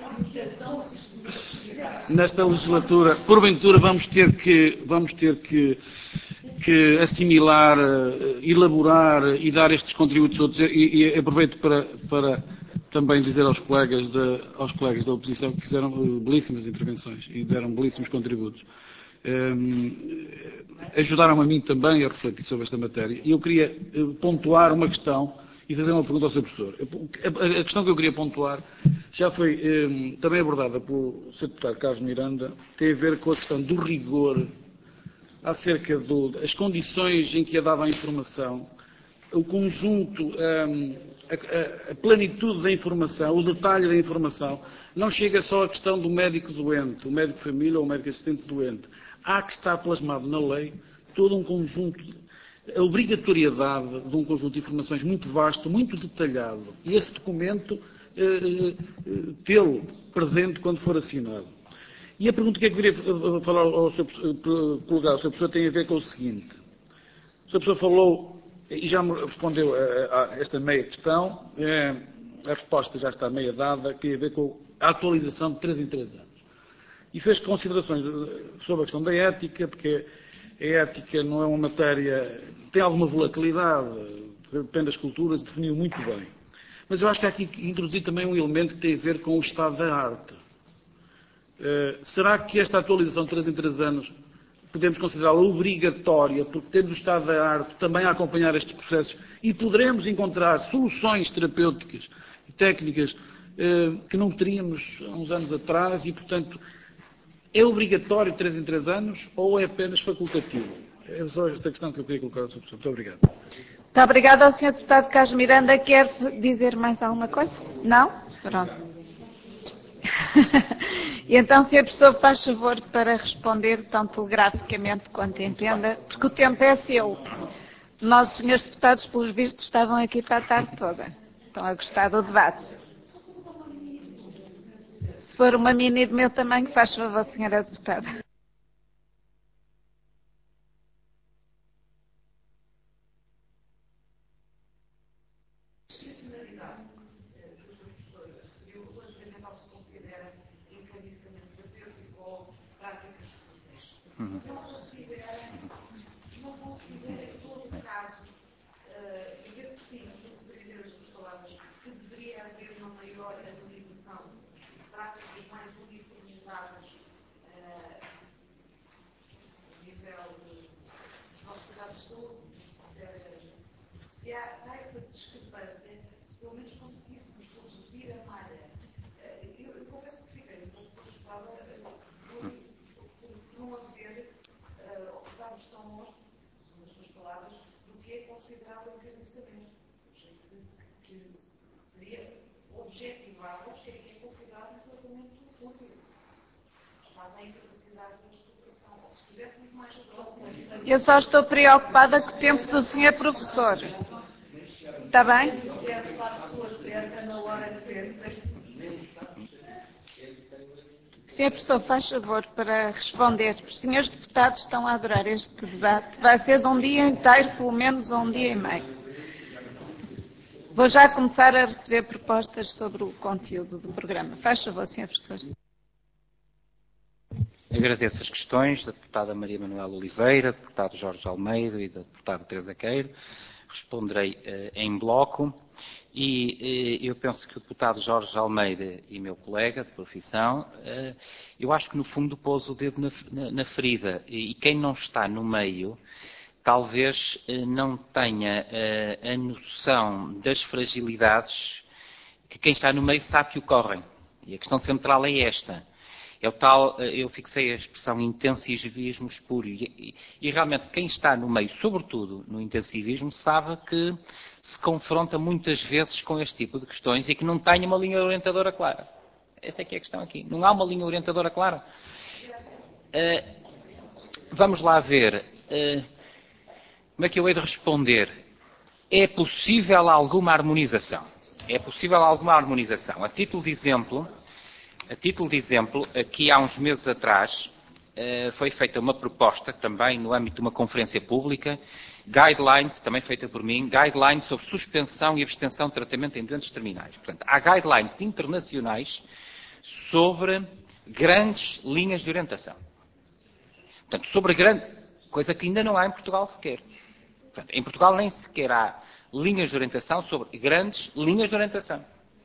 Nesta legislatura, porventura, vamos ter que, vamos ter que, que assimilar, elaborar e dar estes contributos outros. E, e aproveito para... para também dizer aos colegas, da, aos colegas da oposição que fizeram belíssimas intervenções e deram belíssimos contributos. Um, ajudaram a mim também a refletir sobre esta matéria. E eu queria pontuar uma questão e fazer uma pergunta ao senhor Professor. A, a questão que eu queria pontuar já foi um, também abordada pelo senhor Deputado Carlos Miranda, tem a ver com a questão do rigor acerca das condições em que é dada a informação, o conjunto, um, a, a plenitude da informação, o detalhe da informação, não chega só à questão do médico doente, o médico de família ou o médico assistente doente. Há que estar plasmado na lei todo um conjunto, a obrigatoriedade de um conjunto de informações muito vasto, muito detalhado. E esse documento, eh, eh, tê-lo presente quando for assinado. E a pergunta que eu queria falar ao seu, colocar ao senhor Professor tem a ver com o seguinte. O senhor Professor falou, e já me respondeu a, a esta meia questão, é, a resposta já está meia dada, que tem a ver com a atualização de três em três anos. E fez considerações sobre a questão da ética, porque a ética não é uma matéria, tem alguma volatilidade, depende das culturas, definiu muito bem. Mas eu acho que há aqui que introduzir também um elemento que tem a ver com o estado da arte. Uh, será que esta atualização de três em três anos podemos considerá-la obrigatória, porque temos o estado da arte também a acompanhar estes processos e poderemos encontrar soluções terapêuticas e técnicas eh, que não teríamos há uns anos atrás e, portanto, é obrigatório três em três anos ou é apenas facultativo? É só esta questão que eu queria colocar ao senhor Professor. Muito obrigado. Muito obrigada ao senhor Deputado Carlos Miranda. Quer dizer mais alguma coisa? Não? Pronto. E então, senhor Professor, faz favor para responder tão telegraficamente quanto entenda, porque o tempo é seu. Nossos senhores deputados, pelos vistos, estavam aqui para a tarde toda. Estão a gostar do debate. Se for uma mini de meu tamanho, faz favor, senhora deputada. Uhum. Não considera, não considera que todo o caso, uh, e vê-se que sim, mas não se deveria ter as duas palavras, que deveria haver uma maior harmonização de práticas mais uniformizadas uh, a nível dos nossos cuidados de saúde. Se há, se há essa discrepância, se pelo menos conseguíssemos todos vir a malha, uh, eu, eu confesso que fiquei um pouco preocupada por não haver, uh, ou por darmos tão longe, segundo as suas palavras, do que é considerado encarniçamento. Achei que, que seria objetivável o que é considerado um tratamento útil. Face à incapacidade da exploração. Ou se estivéssemos mais próximos. Eu só estou preocupada com o tempo do senhor professor. Está bem? senhor Professor, faz favor para responder. Os senhores deputados estão a adorar este debate. Vai ser de um dia inteiro, pelo menos um dia e meio. Vou já começar a receber propostas sobre o conteúdo do programa. Faz favor, senhor Professor. Agradeço as questões da deputada Maria Manuela Oliveira, do deputado Jorge Almeida e da deputada Teresa Queiro. Responderei uh, em bloco. E uh, eu penso que o deputado Jorge Almeida e meu colega de profissão, uh, eu acho que no fundo pôs o dedo na, na, na ferida. E, e quem não está no meio, talvez uh, não tenha uh, a noção das fragilidades que quem está no meio sabe que ocorrem. E a questão central é esta. É o tal, eu fixei a expressão intensivismo espúrio. E, e, e realmente quem está no meio, sobretudo no intensivismo, sabe que se confronta muitas vezes com este tipo de questões e que não tem uma linha orientadora clara. Esta é que é a questão aqui. Não há uma linha orientadora clara. Uh, vamos lá ver. Uh, como é que eu hei de responder? É possível alguma harmonização? É possível alguma harmonização? A título de exemplo... A título de exemplo, aqui há uns meses atrás foi feita uma proposta, também no âmbito de uma conferência pública, guidelines, também feita por mim, guidelines sobre suspensão e abstenção de tratamento em doentes terminais. Portanto, há guidelines internacionais sobre grandes linhas de orientação. Portanto, sobre grande... coisa que ainda não há em Portugal sequer. Portanto, em Portugal nem sequer há linhas de orientação sobre grandes linhas de orientação.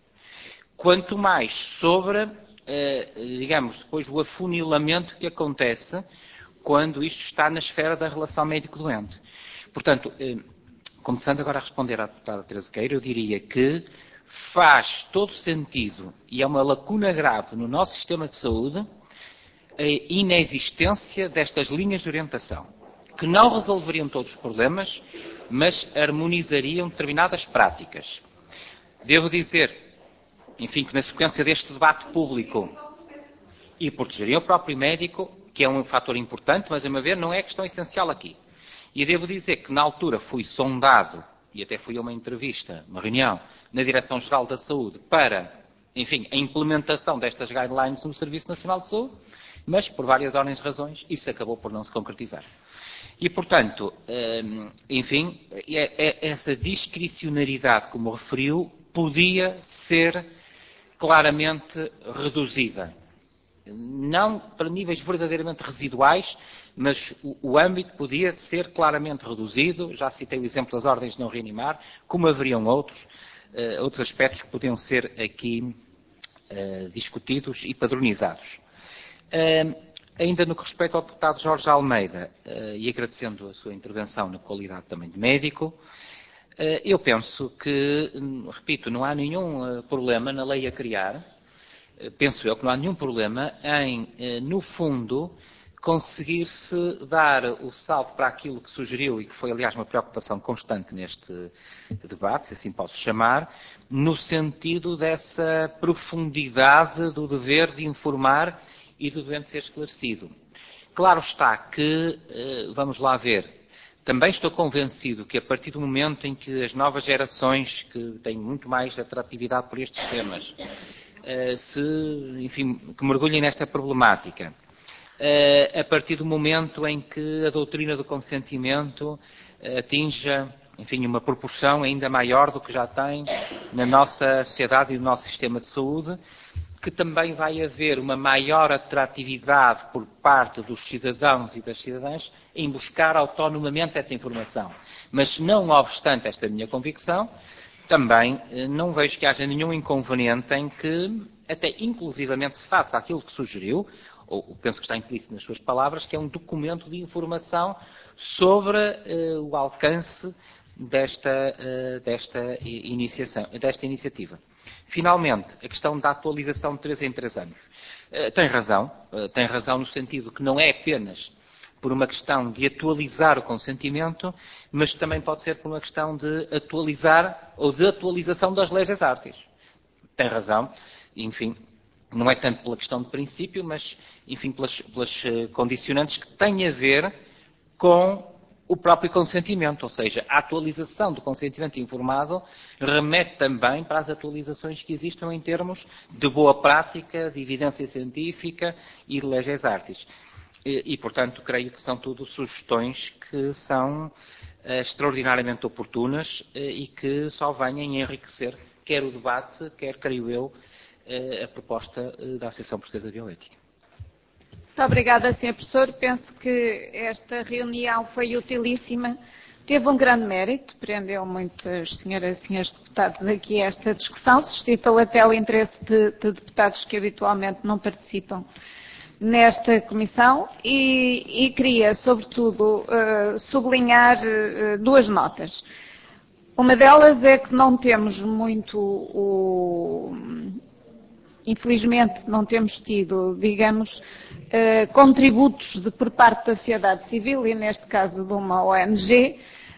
Quanto mais sobre... digamos, depois o afunilamento que acontece quando isto está na esfera da relação médico-doente. Portanto, começando agora a responder à deputada Teresa Queiro, eu diria que faz todo sentido, e é uma lacuna grave no nosso sistema de saúde, a inexistência destas linhas de orientação, que não resolveriam todos os problemas, mas harmonizariam determinadas práticas. Devo dizer... enfim, que na sequência deste debate público e protegeria o próprio médico, que é um fator importante, mas, a meu ver, não é a questão essencial aqui. E devo dizer que, na altura, fui sondado, e até fui a uma entrevista, uma reunião, na Direção-Geral da Saúde, para, enfim, a implementação destas guidelines no Serviço Nacional de Saúde, mas, por várias ordens de razões, isso acabou por não se concretizar. E, portanto, enfim, essa discricionariedade, como referiu, podia ser claramente reduzida. Não para níveis verdadeiramente residuais, mas o, o âmbito podia ser claramente reduzido. Já citei o exemplo das ordens de não reanimar, como haveriam outros, uh, outros aspectos que podiam ser aqui uh, discutidos e padronizados. Uh, ainda no que respeita ao deputado Jorge Almeida, uh, e agradecendo a sua intervenção na qualidade também de médico, eu penso que, repito, não há nenhum problema na lei a criar, penso eu que não há nenhum problema em, no fundo, conseguir-se dar o salto para aquilo que sugeriu e que foi, aliás, uma preocupação constante neste debate, se assim posso chamar, no sentido dessa profundidade do dever de informar e do doente ser esclarecido. Claro está que, vamos lá ver, também estou convencido que a partir do momento em que as novas gerações, que têm muito mais atratividade por estes temas, se, enfim, que mergulhem nesta problemática, a partir do momento em que a doutrina do consentimento atinja, enfim, uma proporção ainda maior do que já tem na nossa sociedade e no nosso sistema de saúde, que também vai haver uma maior atratividade por parte dos cidadãos e das cidadãs em buscar autonomamente essa informação. Mas, não obstante esta minha convicção, também não vejo que haja nenhum inconveniente em que, até inclusivamente, se faça aquilo que sugeriu, ou penso que está implícito nas suas palavras, que é um documento de informação sobre uh, o alcance desta, uh, desta, iniciação, desta iniciativa. Finalmente, a questão da atualização de três em três anos. Uh, tem razão, uh, tem razão no sentido que não é apenas por uma questão de atualizar o consentimento, mas também pode ser por uma questão de atualizar ou de atualização das leis artes. Tem razão, enfim, não é tanto pela questão de princípio, mas, enfim, pelas, pelas condicionantes que têm a ver com o próprio consentimento, ou seja, a atualização do consentimento informado remete também para as atualizações que existam em termos de boa prática, de evidência científica e de leis artes. E, e, portanto, creio que são tudo sugestões que são uh, extraordinariamente oportunas uh, e que só venham enriquecer quer o debate, quer, creio eu, uh, a proposta uh, da Associação Portuguesa de Bioética. Muito obrigada, senhor Professor. Penso que esta reunião foi utilíssima. Teve um grande mérito, prendeu muitas senhoras e senhores deputados aqui a esta discussão, suscitou até o interesse de, de deputados que habitualmente não participam nesta comissão e, e queria, sobretudo, uh, sublinhar uh, duas notas. Uma delas é que não temos muito, o, infelizmente, não temos tido, digamos, uh, contributos de, por parte da sociedade civil, e neste caso de uma O N G,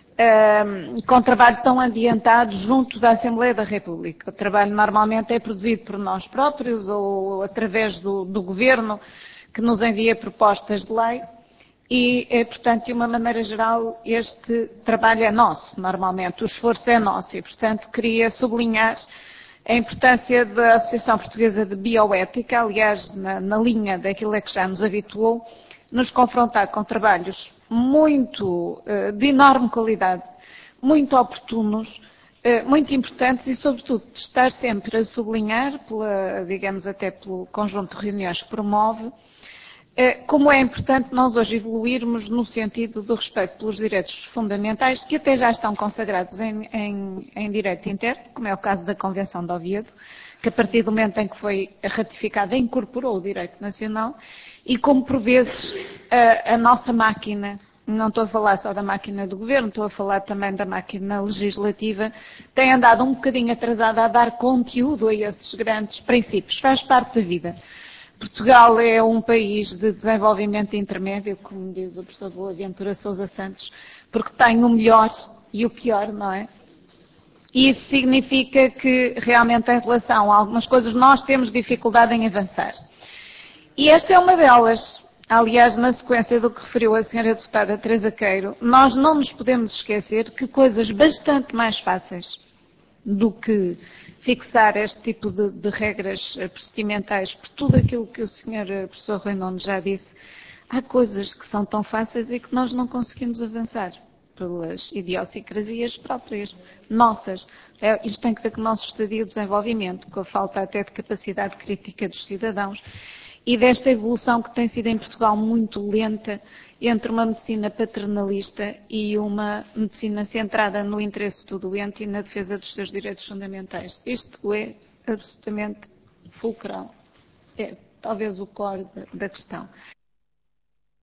uh, com trabalho tão adiantado junto da Assembleia da República. O trabalho normalmente é produzido por nós próprios ou através do, do Governo, que nos envia propostas de lei e, portanto, de uma maneira geral, este trabalho é nosso, normalmente, o esforço é nosso e, portanto, queria sublinhar a importância da Associação Portuguesa de Bioética, aliás, na, na linha daquilo a que já nos habituou, nos confrontar com trabalhos muito, de enorme qualidade, muito oportunos, muito importantes e, sobretudo, de estar sempre a sublinhar, pela, digamos, até pelo conjunto de reuniões que promove, como é importante nós hoje evoluirmos no sentido do respeito pelos direitos fundamentais, que até já estão consagrados em, em, em direito interno, como é o caso da Convenção de Oviedo, que a partir do momento em que foi ratificada incorporou o direito nacional, e como por vezes a, a nossa máquina, não estou a falar só da máquina do governo, estou a falar também da máquina legislativa, tem andado um bocadinho atrasada a dar conteúdo a esses grandes princípios, faz parte da vida. Portugal é um país de desenvolvimento intermédio, como diz o professor Boaventura Sousa Santos, porque tem o melhor e o pior, não é? E isso significa que, realmente, em relação a algumas coisas, nós temos dificuldade em avançar. E esta é uma delas. Aliás, na sequência do que referiu a senhora deputada Teresa Queiro, nós não nos podemos esquecer que coisas bastante mais fáceis do que fixar este tipo de, de regras procedimentais, por tudo aquilo que o senhor professor Rui Nunes já disse, há coisas que são tão fáceis e que nós não conseguimos avançar pelas idiosincrasias próprias, nossas. É, isto tem que ver com o nosso estadio de desenvolvimento, com a falta até de capacidade crítica dos cidadãos e desta evolução que tem sido em Portugal muito lenta entre uma medicina paternalista e uma medicina centrada no interesse do doente e na defesa dos seus direitos fundamentais. Isto é absolutamente fulcral. É talvez o core da, da questão.